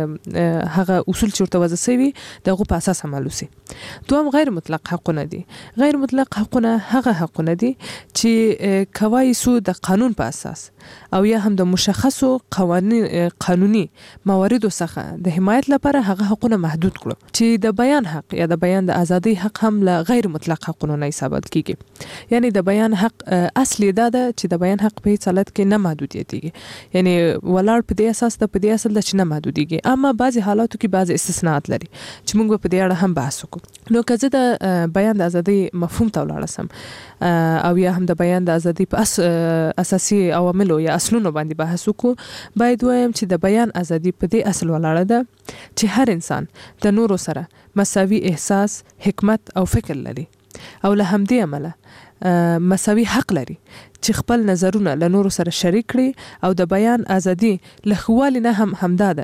هغه اصول چې ورته وضع شوي دغه په اساس عمل وشي. دوهم غیر مطلق حقونه دي. غیر مطلق حقونه هغه حقونه دي چې کوي سو د قانون په اساس او یا هم د مشخصو قوانین قانوني مواردو څخه د حمایت لپاره هغه حقونه محدود کړو. چې د بیان حق یا د بیان د ازادي حق هم له غیر مطلق حقونو نه حسابات کیږي. یعنی د بیان حق اصلي دا ده چې د بیان حق په هیڅ حالت کې نه محدودیتيږي. یعنی ولر په دې اساس ته په دې اصل د چې نه محدوديږي، اما بعضي حالاتو کې بعضي استثناءات لري چې موږ په دې اړه هم بحث وکړو. نو که زه د بیان د ازادي مفهوم ته ولاړ سم، او یا هم د بیان د ازادي په اس اساسي عواملو یا اصلونو باندې بحث وکړو باید وایم چې د بیان ازادي په دې اصل ولاړه ده چې هر انسان د نورو سره مساوي احساس حکمت او فکر لري او له همدې عمله مساوي حق لري چې خپل نظرونه له نورو سره شریک کړي او د بیان ازادي له خوالي نه هم همدا ده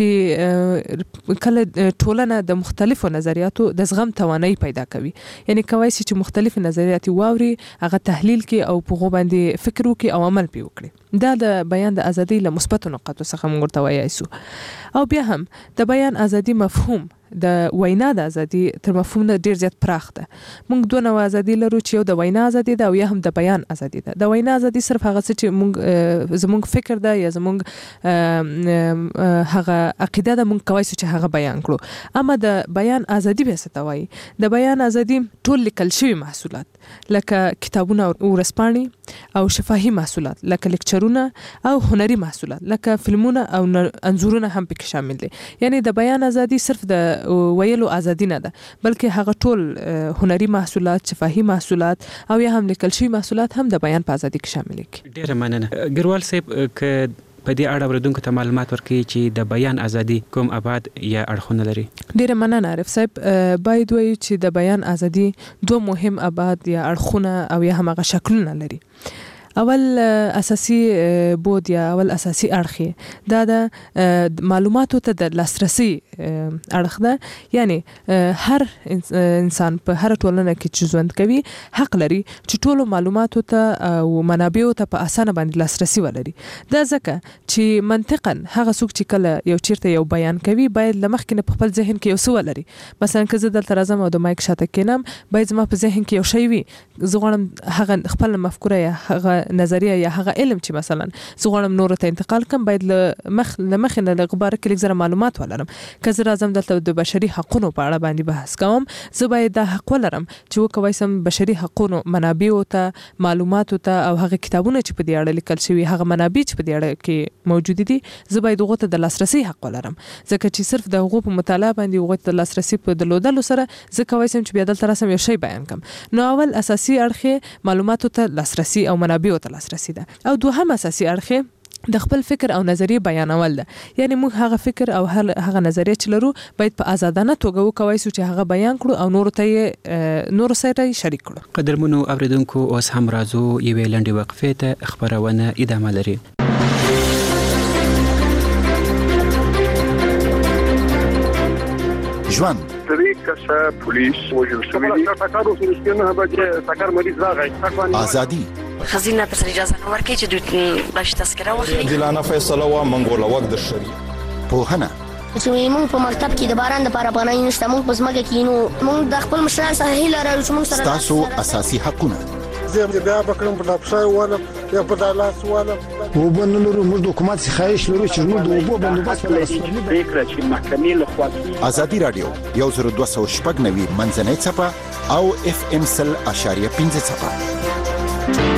چې کله ټولنه د مختلفو نظریاتو د زغم توانایي پیدا کوي یعنی کوي چې مختلف نظریات واوري هغه تحلیل کې او په غو باندې فکر وکړي او عمل پی وکړي دا د بیان د ازادي له مثبت نقاطو څخه موږ ته وایي سو او بیا هم د بیان ازادي مفهوم د وینا د ازادي تر مفهوم نه ډیر زیات پراخ ده موږ دوه نوع ازادي لرو چې یو د وینا ازادي ده او یا هم د بیان ازادي ده د وینا ازادي صرف هغه څه چې موږ زموږ فکر ده یا زموږ هغه عقیده ده موږ کوي چې هغه بیان کړو اما د بیان ازادي به څه ته وایي د بیان ازادي ټول لیکل شوی محصولات لکه کتابونه او ورځپاڼې او شفاهي محصولات لکه لیکچرونه او هنري محصولات لکه فلمونه او انځورونه هم پکې شامل دي یعنی د بیان ازادي صرف د ویلو ازادي نه ده بلکې هغه ټول هنري محصولات شفاهي محصولات او یا هم لیکل شوی محصولات هم د بیان په ازادي کې شامل دي ډیره مننه ګروال صاحب ک په دې اړه ورودونکو ته معلومات ورکړي چې د بیان ازادي کوم ابعاد یا اړخونه لري ډیره مننه عارف صاحب باید وایي چې د بیان ازادي دوه مهم ابعاد یا اړخونه او یا هم هغه شکلونه لري اول اساسي بود یا اول اساسي اړخ دا د معلوماتو ته د لاسرسي اړخ ده یعنی هر انسان په هر ټولنه کې چې ژوند کوي حق لري چې ټولو معلوماتو ته او منابعو ته په اسانه باندې لاسرسي ولري دا ځکه چې منطقاً هغه څوک چې کله یو چیرته یو بیان کوي باید لمخکې نه په خپل ذهن کې یو څه ولري مثلا که زه دلته راځم او د مایک شاته کېنم باید زما په ذهن کې یو شی وي زه غواړم هغه خپل مفکوره یا هغه نظریه یا هغه علم چې مثلا زه غواړم نور ته انتقال کوم باید له مخ له مخ نه غبار کې لږ معلومات ولرم که زه راځم دلته د بشري حقوقو په اړه باندې بحث کوم زه باید دا حق ولرم چې وکوي سم بشري حقوقو منابعو ته معلوماتو ته او هغه کتابونه چې په دې اړه لیکل شوی هغه منابع چې په دې اړه کې موجود دي زه باید هغه ته د لاسرسي حق ولرم ځکه چې صرف د هغو په مطالعه باندې هغه ته د لاسرسي په درلودلو سره زه کوي سم چې بیا دلته راسم یو شی بیان کوم نو اول اساسي اړخ معلوماتو ته لاسرسي او منابعو ته لاسرسي ده او دوهم اساسي اړخ د خپل فکر او نظریه بیانول ده یعنی موږ هغه فکر او هغه نظریه چې لرو باید په آزادانه توګه وکوي چې هغه بیان کړو او نور ته نور سره شریک کړو قدرمنو اوریدونکو اوس هم راځو یوې لنډې وقفې ته خبرونه ادامه لري ژوند درې کسه پولیس وژل شوي دي تاکارو سره بچي تاکار مریض راغی ازادي خزینه تر اجازه نه ورکړي چې دوی باش تذکره واخلي جلانه فیصله وا منګول وخت د شری په هنه چې موږ په مکتب کې د باران لپاره پناه نشته موږ په ځمکه کې نو موږ د خپل مشران سره هیله لرو چې موږ سره تاسو اساسي حقونه زه بیا بکرم په لپسای ولا یا په دالاس ولا وبنلرو موږ د حکومت خواهش لرو چې موږ د وبو بندوبست لرو فکر چې محکمې له خوا ازادي رادیو یو زر دوه سوه شپږ نوي منځنۍ صفه او اف ام سل اشاریه پنځه صفه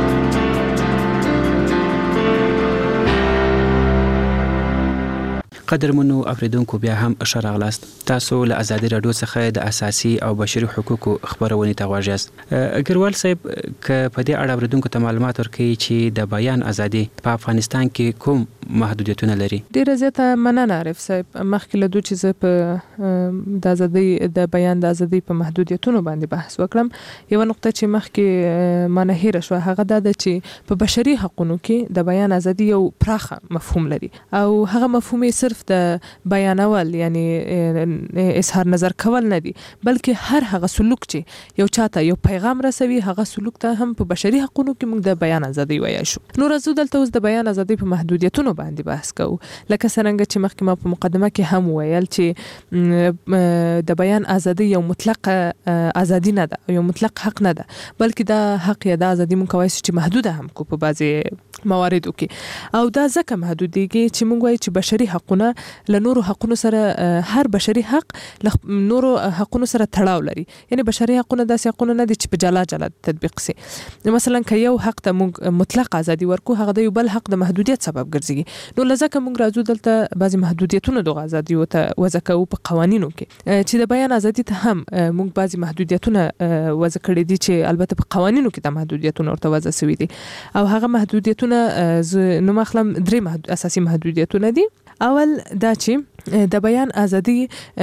قدرمنو اوریدونکو بیا هم ښه راغلاست تاسو له ازادي رادیو څخه د اساسي او بشري حقوقو خبرونه ته غواړئ ګروال صاحب ک په دې اړه اوریدونکو ته معلومات ورکړي چې د بیان ازادي په افغانستان کې کوم محدودیتونه لري ډیره زیاته مننه عارف صاحب مخکې له دوی چې زه په د ازادي د بیان د ازادي په محدودیتونو باندې بحث وکړم یو نقطه چې مخکې مانه هیر شو هغه دا ده چې په بشري حقوقو کې د بیان ازادي یو پراخه مفهوم لري او هغه مفهوم صرف د بیانول یعنی اظهار نظر کول نه دي بلکې هر هغه سلوک چې یو چاته یو پیغام رسوي هغه سلوک ته هم په بشري حقوقو کې موږ د بیان ازادي وایو شو نو راځو دلته اوس د بیان ازادي په محدودیتونو باندې بحث کوو لکه څنګه چې مخکې ما په مقدمه کې هم ویل چې د بیان ازادي یو مطلق ازادي نه ده یو مطلق حق نه ده بلکې دا حق یا د ازادي موږ کوي چې محدوده هم کو په بعضي مواردو کې او دا ځکه محدوديږي چې موږ وایو چې بشري حقونه له نورو حقونو سره هر بشري حق له نورو حقونو سره تړاو لري یعنی بشري حقونه داسې حقونه نه دي چې په جلا جلا تطبیق سي مثلا که یو حق ته موږ مطلق ازادي ورکو هغه د یو بل حق د محدودیت سبب ګرځي کې. نو لزکه موږ راځو دلته بعضی محدودیتونه د ازادي او ته وضع کوو په قوانینو کې چې د بیان ازادي ته هم موږ بعضی محدودیتونه وضع کړې دي چې البته په قوانینو کې د محدودیتونه ورته وضع شوي دي او هغه محدودیتونه نو مخلم درې محدود اساسي محدودیتونه دي. اول دا چې د بیان ازادي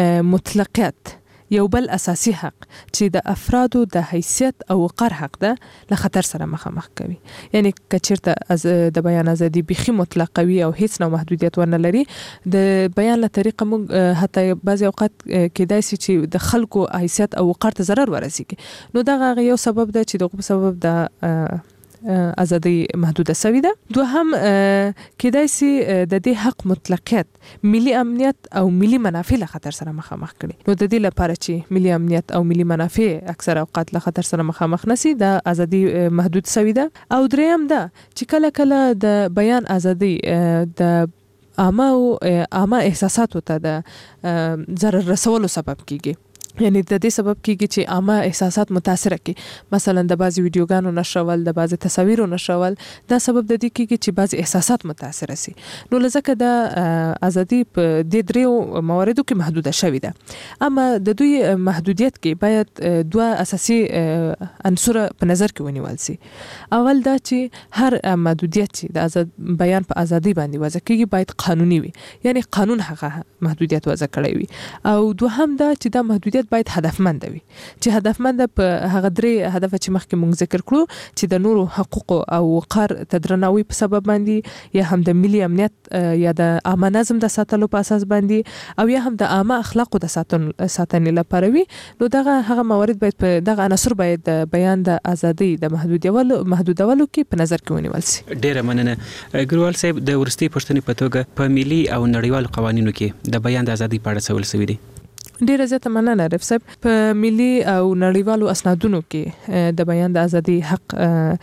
مطلقیت یو بل اساسي حق چې د افرادو د حیثیت او وقار حق ده له خطر سره مخامخ کوي. یعنی کچیرته از د بیان ازادي بيخي مطلق وي او هیڅ نوع محدودیت ورنه لري د بیان له طریقه موږ حتی بعضی اوقات کېدای شي چې د خلکو حیثیت او وقار ته ضرر ورسیږي. نو دا یو سبب ده چې دغه سبب د ازادي محدوده شوی ده. دوهم کېدای شي د دې حق مطلقیت ملي امنیت او ملي منافع له خطر سره مخامخ کړي. نو د دې لپاره چې ملي امنیت او ملي منافع اکثر اوقات له خطر سره مخامخ نشي د ازادي محدود شوی ده. او دریم ده چې کله کله د بیان ازادي د عامه او عامه احساساتو ته د ضرر رسولو سبب کیږي. یعنی د دې سبب کیږي چې عامه احساسات متاثر کړي. مثلا د بعضی ویډیوګانو نشرول د بعضی تصاویرو نشرول دا سبب د دې کیږي چې بعضی احساسات متاثر شي. نو لزکه د ازادي په دې درې مواردو کې محدوده شوې ده. اما د دوی محدودیت کې باید دوه اساسي عنصر په نظر کې ونیول شي. اول دا چې هر محدودیت چې د آزاد بیان په ازادي باندې وضع کیږي باید قانوني وي. یعنی قانون هغه محدودیت وضع کړی وي. او دوهم دا چې دا محدودیت باید هدفمند وي چې هدفمند په هغه درې هدف چې مخکې مونږ ذکر کړو چې د نورو حقوق او وقار تدرناوي په سبب باندې یا هم د ملي امنیت یا د عامه نظم د ساتلو په اساس باندې او یا هم د عامه اخلاقو د ساتنې لپاره وي. نو دغه هغه موارد باید په دغه عناصر باید د بیان د ازادي د محدودولو محدودولو کې په نظر کې ونیول شي. ډیره مننه ګروال صاحب. د ورستي پښتنې په توګه په ملي او نړیوالو قوانینو کې د بیان د ازادي په اړه څه ول شوی دي؟ ډیره زیاته مننه رف صاحب. په ملي او نړیوالو اسنادونو کې د بیان د ازادي حق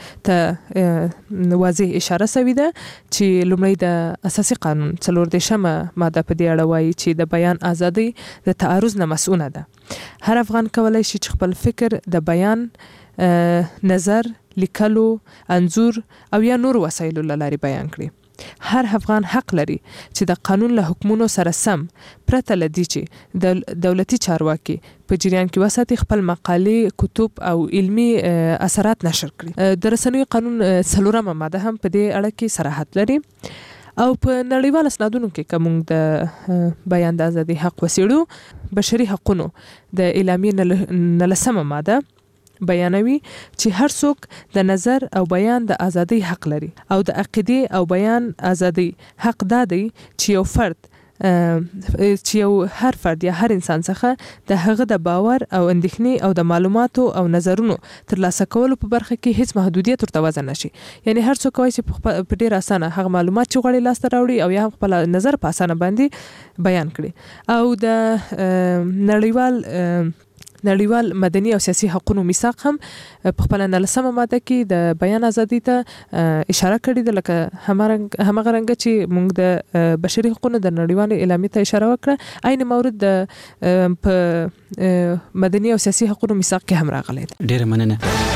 ته واضح اشاره شوی ده چې لومړی د اساسي قانون څلور دیشمه ماده په دې اړه وایي چې د بیان ازادي د تعرض نه مسؤله ده. هر افغان کولای شي چې خپل فکر د بیان، نظر، لیکلو، انځور او یا نور وسایلو له لارې بیان کړي. هر افغان حق لري چې د قانون له حکمونو سره سم پرته لدی چې د دولتي چارواکي په جریان کې وساتي خپل مقالې، کتب او علمی اثرات نشر کړي. د رسنیو قانون څلورمه ماده هم په دې اړه کې صراحت لري. او په نړیوال اسنادونو کې کوم د بیان د ازادي حق وسیړو بشري حقوقو د اعلامیې نلسمه ماده بیانوي چې هر څوک د نظر او بیان د ازادي حق لري او د عقیده او بیان ازادي حق دادي چې یو فرد چې یو هر فرد یا هر انسان څخه د هغه د باور او اندېښنې او د معلوماتو او نظرونو ترلاسه کولو په برخه کې هیڅ محدودیت ورته وضع نشي. یعنی هر څوک کوي چې په ډیر اسانه هغه معلومات چې غواړي لاسته راوړي او یا خپل نظر په اسانه باندې بیان کړي. او د نړیوال نړیوال مدني او سیاسي حقوقو میثاق هم په خپل نلسمه ماده کې د بیان ازادي ته اشاره کړې ده. لکه همغه رنګ چې موږ د بشري حقوقو د نړیوال اعلامیې ته اشاره وکړه، عین مورد د په مدني او سیاسي حقوقو میثاق کې هم راغلی ده. ډیره مننه.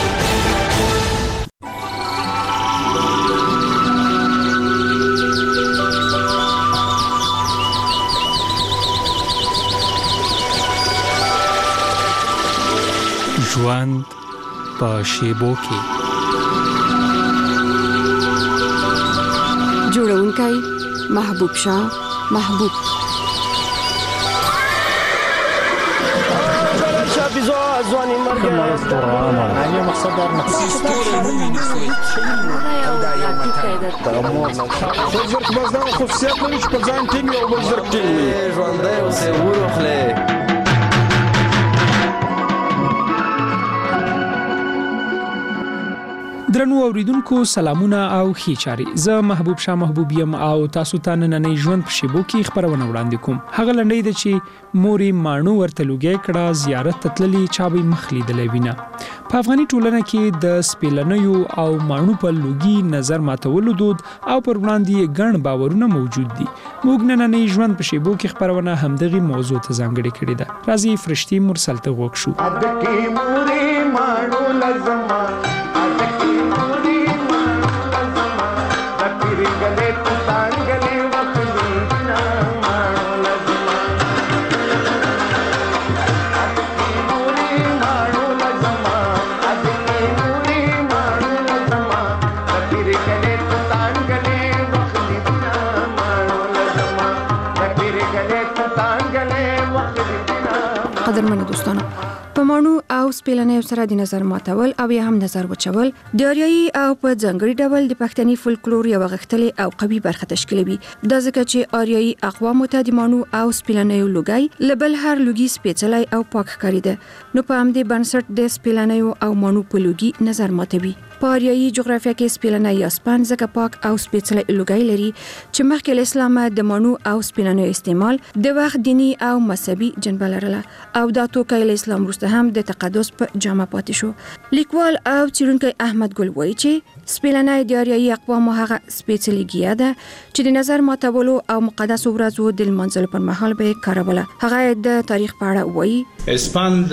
ژوند په شیبو کې جوړونکی محبوب شاه محبوب ځواني مرګ نه مقصد در بزرګ مزدان خصوصیت لري چې په ځان ټینګ او بزرګ ټینګ ژوندی اوسې وروخلې. درنو اوریدونکو سلامونه او ښې چارې. زه محبوب شاه محبوب یم او تاسو ته نننۍ ژوند په شیبو کې خبرونه وړاندې کوم. هغه لنډۍ ده چې مورې ماڼو ورته لوګی کړه، زیارت ته تللي چا به یې مخ لیدلی وینه. په افغاني ټولنه کې د سپېلنیو او ماڼو په لوګي نظر ماتولو دود او پر وړاندې یې ګڼ باورونه موجود دي. موږ نننۍ ژوند په شیبو کې خبرونه همدغې موضوع ته ځانګړې کړې ده. راځئ فرشتي مرسل ته غوږ شو. गले तू तांगले مننه دوستانو. په مانو او سپیلنې سره د نظر ماتول او یا هم نظر وچول د اریایي او په ځانګړي ډول د پښتني فولکلور یو غښتلې او قوي برخه تشکیلوي. دا ځکه چې اریایي اقوام ته د مانو او سپیلنې لوګي لبل هر لوګي سپیڅلی او پاک ښکاري ده. نو په همدې بنسټ د سپیلنې او مانو په لوګي نظر ماتوي. په اریایي جغرافیه کې سپیلنې یا سپان ځکه پاک او سپیڅلی لوګي لري چې مخکې له اسلامه د مانو او سپیلنې استعمال د وخت دینی او مذهبي جنبه لرله او دا توکي له اسلام وروسته هم د تقدس په جامه پاتې شو. لیکوال او څېړونکی احمد ګل وایي چې سپیلنې د اریایي اقوامو هغه سپیڅلګي ده چې د نظر ماتولو او مقدس ورځو د لمانځلو پر مهال به کاروله. هغه د تاریخ په اړه وایي اسپان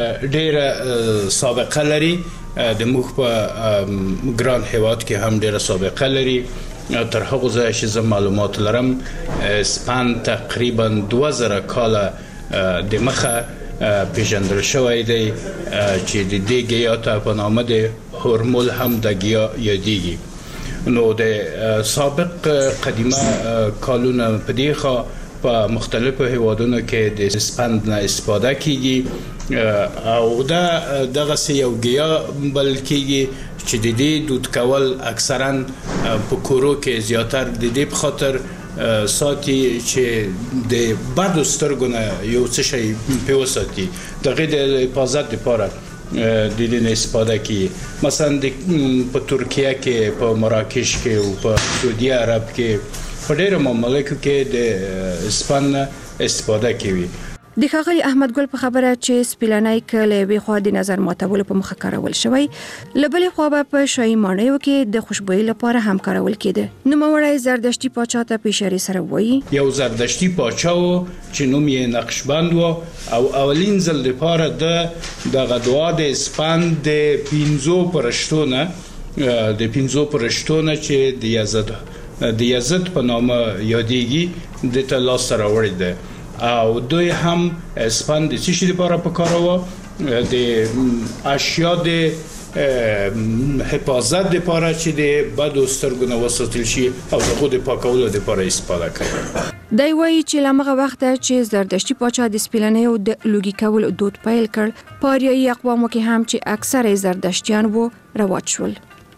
ډېر سابقه لري، د موږ په ګران هیواد کې هم ډېر سابقه لري. تر هغه ځایه چې زه معلومات لرم اسپان تقریبا دوه زره کاله د مخه پیژندل شوی دی چې د دې ګیا ته په نامه د هورمول هم د ګیا یادېږي. نو د سابق قدیمه کالونه په دې خوا په مختلفو هیوادونو کې د اسپند نه استفاده کیږي او دا دغه یو ګیا بل کیږي چې د دې دود کول اکثرا په کورو کې زیاتر د دې په خاطر ساتي چې د بد سترګو نه یو څه شي په وساتي دغه د حفاظت لپاره د دې استفاده کیږي. مثلا په ترکیه کې په مراکش کې او په سعودي عرب کې په ډېرو مملکتو کې د اسپان استفاده کوي. د ښاغلي احمد ګل په خبره چې سپیلنۍ کله وی خو د نظر ماتولو په مخه کارول شوی، لبلې خو به په شای مانیو کې د خوشبوئی لپاره هم کارول کېده. نو مورای زردشتي پاچا ته په اشاره سره وایي یو زردشتي پاچا و چې نوم یې نقشبند و او اولین ځل لپاره د دغه دعا د اسپان د پینځو پرشتونه د پینځو پرشتونه چې د یزد د یزد په نامه یادېږي د ته لاس راوړی ده او دوی هم اسپان د څه شي لپاره پکاروه د اشیا د حفاظت لپاره چې د بد سترګو نه وساتل شي او د خود پاکولو لپاره استفاده کوي. دی وایي چې لمغه وخت چې زردشتي پاچا د سپیلنۍ او د لوګي کول دود پیل کړ په اریایي اقوامو کې هم چې اکثره زردشتیان وو رواج شول.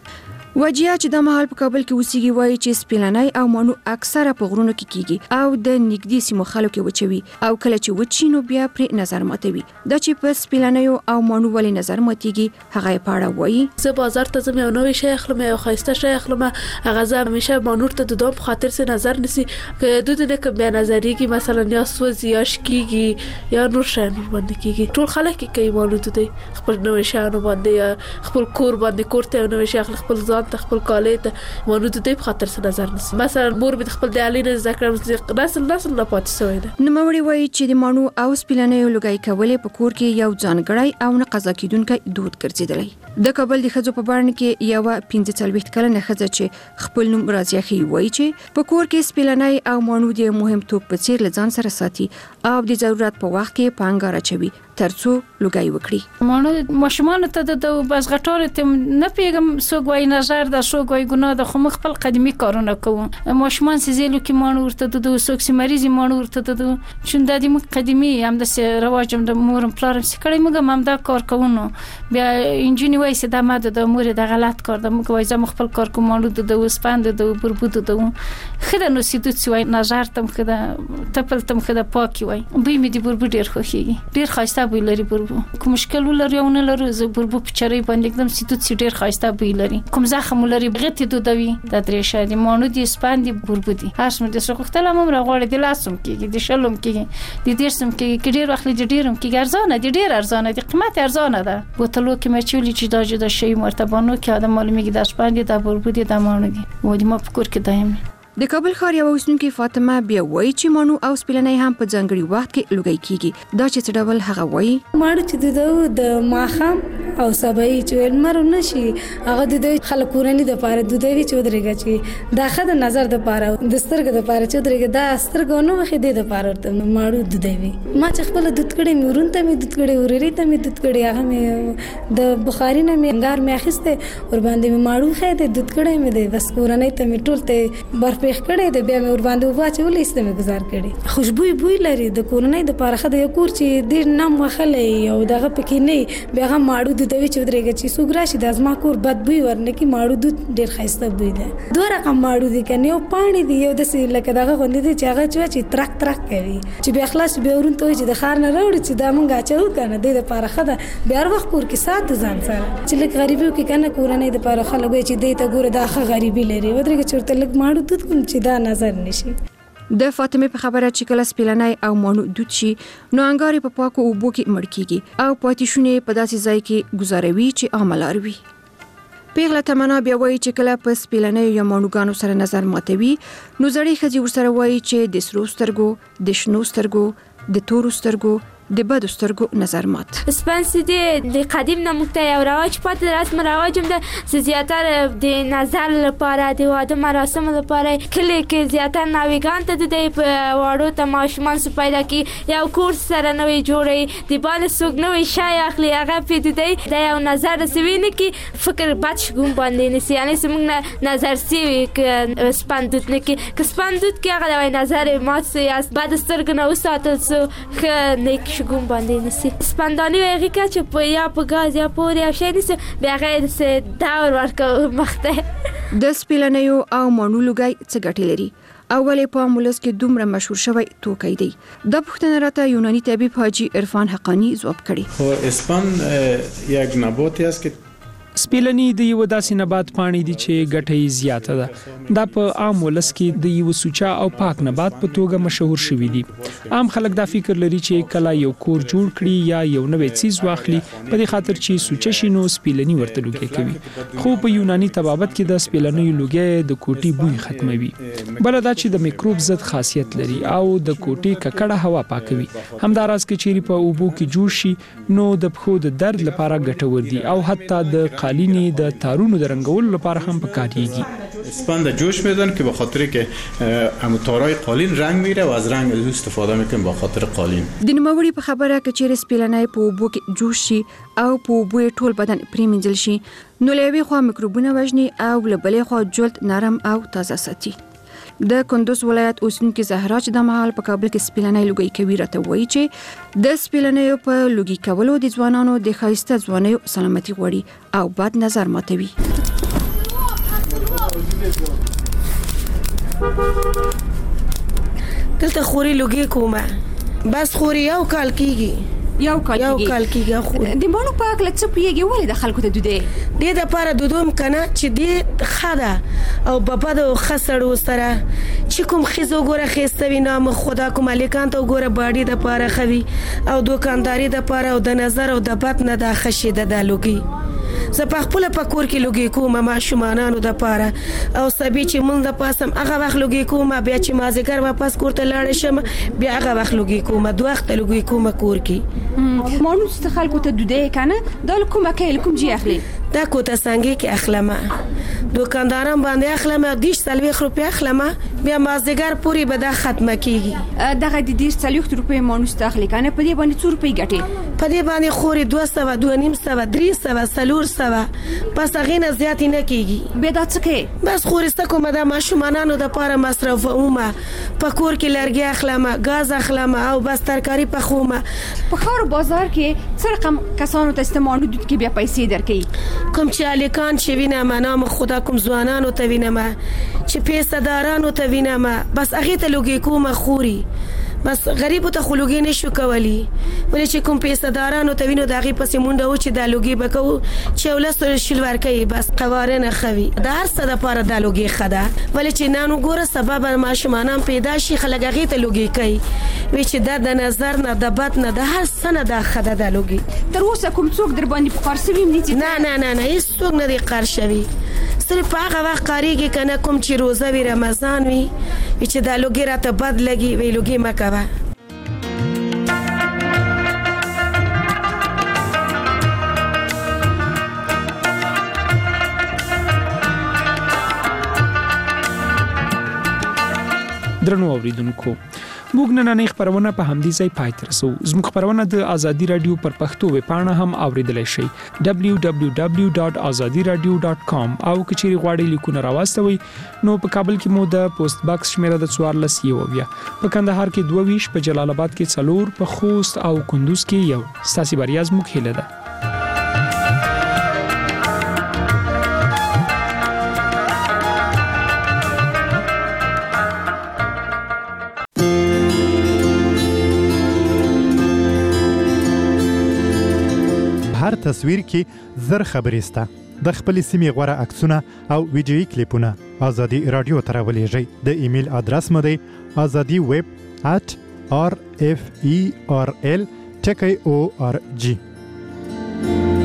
وجیا چې د مهال په کابل کې اوسېږي وایي چې سپیلنۍ او مانو اکثره په غرونو کې کیږي او د نږدې سیمو خلکو کې وچوي او کله چې وچینو بیا پر نظر ماتوي. دا چې په سپیلنۍ او مانو ولې نظر ماتيږي هغه په اړه وایي زه بازار ته ځم یو نوې شی اخلم یو ښایسته شی اخلم هغه زه همیشه مانو ته د دوه په خاطر سره نظر نسی که دوی نه کوم بیا نظرېږي مثلا یا سوځي یا شکیږي یا نور شی نور باندې کیږي. ټول خلک کوي مانو ته خپل نوې شیانو باندې خپل کور باندې کور ته نوې شی اخلي خپل ځان ته خپل کالې ته مانو د دې په خاطر سره نظر نسی. مثلا مور به خپل د علي نه ذکر نسل نسل نه پاتې شوی ده. نو موري وایي چې د مانو او سپیلنۍ لوګي کولې په کور کې یو ځانګړی او نه قضا کیدونکو دود ګرځیدلی. د کابل د خځو په بارن کې یو پنځه څلوېښت کلنه ښځه چې خپل نوم راضیه خي وایي چې په کور کې سپیلنۍ او مانو د مهم توپ په څیر لځان سره ساتي او د ضرورت په وخت کې پانګه راچوي ترڅو لوګي وکړي. مانو ماشومان ته د بس غټول ته نه پیګم سوګوي نظر د سوګوي ګناه د خو خپل قدمي کارونه کوم. ماشومان سيزلو کې مانو ورته د سوکسي مریضي مانو ورته د چون د دې قدمي هم د رواجم د مورم پلارم سکړې موږ هم دا کار کوونو بیا انجینی وای سده ماده د مور د غلط کار د موږ وای زم خپل کار کوم مانو د وسپاند د بربود د خدای نو سیدو څوای نظر تم خدای تپل تم خدای پاکي وای به می دي بربود ډیر خوخي ډیر خاصه بوی لري بربو کوم مشکل ولري او نه لري زه بربو په چرې باندې एकदम سیدو څ ډیر خاصه بوی لري کوم زخم لري بغت دودوي د درې شادي مانو دي سپاندي بربو دي هر څومره د سوختل هم راغړې د لاسم کېږي د شلم کېږي د دیرسم کېږي ډیر وخت د ډیرم کېږي ارزانه دي ډیر ارزانه دي قیمت ارزانه ده بوتلو کې مچولي چې دا جدا شي مرتبانو کې ادم معلومیږي د سپاندي د بربو دي د مانو دي و دي ما فکر کې دایم. د کابل ښار یو اوسنونکي فاطمه بیا وایي چې مانو او سپیلنۍ هم په ځانګړي وخت کې لوګي کیږي. دا چې څه ډول هغه وایي ماړه چې د د ماخام او سبای چې مر نشي هغه د دوی خلک کورنۍ د پاره د دوی چې ودرېږي چې دا خد نظر د پاره د سترګې د پاره چې ودرېږي دا سترګې نو مخې د پاره ماړو د دوی ما چې خپل د تکړې مورون ته مې د تکړې ورېری ته مې د تکړې هغه مې د بخاری نه مې انګار مې اخیسته ور باندې مې ماړو خې د تکړې مې د بس کورنۍ ته مې ټول ته برپېخ کړې د بیا مې ور باندې واچولې است مې گزار کړې خوشبوئی بوی لري د کورنۍ د پاره خد یو کور چې ډیر نام وخلې او دغه پکې نه بیا هغه ماړو د دوی چې ودرېږي چې سوګرا شي د ازما کور بد بوی ورنه کې ماړو د ډیر خاصه بوی ده دوه رقم ماړو دي کنه یو پانی دی یو د سې لکه دغه غوندې دي چې هغه چې ترک ترک کوي چې بیا خلاص بیا ورون ته چې د خار نه راوړي چې دا مونږه چاو کنه د لپاره خده بیا وخت کور کې سات ځان سره چې لکه غریبي کې کنه کورنۍ د لپاره خلک چې دې ته ګوره دا ښه غریبي لري ودرېږي چې ورته لګ ماړو دود کوم چې دا نظر نشي د فاطمه په خبره چې کله سپیلنای او مانو دود شي نو انګاري په پاکو اوبو کې مړ کیږي او پاتې شونه په داسې ځای کې گزاروي چې عملار وي پیغله تمنا بیا وایي چې کله په سپیلنای یا مانوګانو سره نظر ماتوي نو زړې خځې ورسره وایي چې د سرو سترګو د شنو سترګو د تورو سترګو د بدو سترګو نظر مات سپانسی د قدیم نه مکته یو رواج پاتې رسم رواج هم د زیاتره د نظر لپاره د واده مراسم لپاره کله کې زیاتره ناویګان ته د واړو ته ماشومان سو پیدا کی یو کورس سره نوې جوړي د بال سوق نوې شای اخلي هغه په دې د یو نظر رسوینه کې فکر بچ ګم باندې نسی یعنی سمنګ نظر سی ک سپاندوت نه کې ک سپاندوت کې هغه نظر مات سي اس بعد سترګ نه وساتل سو خ نیک شګوم باندې نسی سپندانی ویږي چې په یا په غاز یا په یا شي نسی بیا غیر سه داور ورکو مخته د سپیلنیو او مانو لوګي څه ګټه لري اولې په مولس کې دومره مشهور شوی توکي دی د پښتنه راته یوناني طبيب حاجی عرفان حقانی جواب کړي خو اسپان یک نبات است که سپیلنی د یو داسې نبات پانی دي چې ګټه زیاته ده دا په عام ولس کې د یو سوچا او پاک نبات په توګه مشهور شوی دي عام خلک دا فکر لري چې کله یو کور جوړ کړي یا یو نوې چیز واخلي په دې خاطر چې سوچا شینو سپیلنی ورته لوګي کوي خو په یوناني طبابت کې د سپیلنی لوګي د کوټي بوی ختموي بل دا چې د میکروب ضد خاصیت لري او د کوټي ککړه هوا پاکوي همداراز کې چيري په اوبو کې جوړ شي نو د پخو د درد لپاره ګټور دي او حتی د قالینی د تارونو د رنگولو لپاره هم پکاريږي اسپان د جوش میدن که به خاطر که هم تارای قالین رنگ میره و از رنگ از استفاده میکنیم به خاطر قالین د نوموړي په خبره کې چې سپیلنای په اوبو کې جوش شي او په اوبو ټول بدن پریمنځل شي نو لوي خو میکروبونه وژني او لبلې خو جلد نرم او تازه ساتي د کندوز ولایت اوسنکي زهرا چې د محل په کابل کې سپیلنای لوګي کوي راته وایي چې د سپیلنای په لوګي کولو د ځوانانو د خایسته ځواني سلامتي غوړي او بد نظر ماتوي دلته خوري لوګي کومه بس خوري یو کال کیږي یو کال یو کال کیږي خو د مانو پاک لڅ پیږي ولې د خلکو ته دوده دې د پاره دودوم کنه چې دې خاده او بابا د خسړو سره چې کوم خزو ګوره خېستوي نام خدا کوم الیکان ته ګوره باډي د پاره خوي او دوکانداري د پاره او د نظر او د بد نه د خشي د لوګي زه په خپل پکور کې لوګي کوم ما شومانانو د پاره او سبي چې مونږ د پاسم هغه وخت لوګي کوم بیا چې مازیګر واپس کوړه لاړ شم بیا هغه وخت لوګي کوم دوه وخت لوګي کوم کور کې مانو ست خلکو ته دوده کنه دا کومه کې کوم جی اخلي دا کوته څنګه کې اخلمه دوکانداران باندې اخلمه دیش سلوي روپیا اخلمه بیا مازیګر پوری به دا ختمه کیږي دغه د دیش سلوي روپیا مانو ست اخلي کنه په دې باندې څو روپیا ګټي په دې باندې خوري دوه سوه دوه نیم سوه درې سوه سلور سوه پس هغه نه زیات نه کیږي به دا څه کې بس خوري ست کومه د ماشومانانو د پاره مصرف اومه په کور کې لرګي اخلمه غاز اخلمه او بس ترکاری په خومه په خار بازار کې څه رقم کسانو ته استعمالو دود کې بیا پیسې درکې کوم چې الیکان چې وینم نام خدا کوم ځوانانو ته وینم چې پیسې دارانو ته وینم بس هغه ته لوګي کومه خوري بس غریب ته خلوګي نشو کولی ولې چې کوم پیسې دارانو ته وینو دغه پسې مونډه و چې د لوګي بکو چې ولستو شلور کوي بس قوارنه خوي د هر څه د پاره د لوګي خدا ولې چې نانو ګوره سبب ما شومانان پیدا شي خلک هغه ته لوګي کوي وی چې د د نظر نه د بد نه د هر څه نه د خدا د لوګي تر اوسه کوم څوک در باندې فقرسوي نه نه نه نه نه هیڅ څوک نه دی قرشوي صرف هغه وخت قاریږي کنه کوم چې روزه وی رمضان وی چې د لوګي راته بد لګي وی لوګي مکه درنو اوریدونکو موږ نن خبرونه په همدې ځای پای ته رسو. زموږ خبرونه د ازادي رادیو پر پښتو ویب پاڼه هم اوریدلای شئ دبلیو دبلیو دبلیو ډاټ ازادي رادیو ډاټ کام او کچېری غواړئ لیکونه راوستوي نو په کابل کې مو د پوسټ باکس شمیره د څوارلس یو بیا په کندهار کې دوه ویش په جلال آباد کې څلور په خوست او کندوز کې یو. ستاسو بریا زموږ هیله ده. هر تصویر کې زر خبرې سته. د خپل سیمې غوړه عکسونه او ویډیويي کلیپونه ازادي رادیو ته راولېږئ. د ایمیل ادرس مو دی azadi web at r f e r l ټکی او ار جی.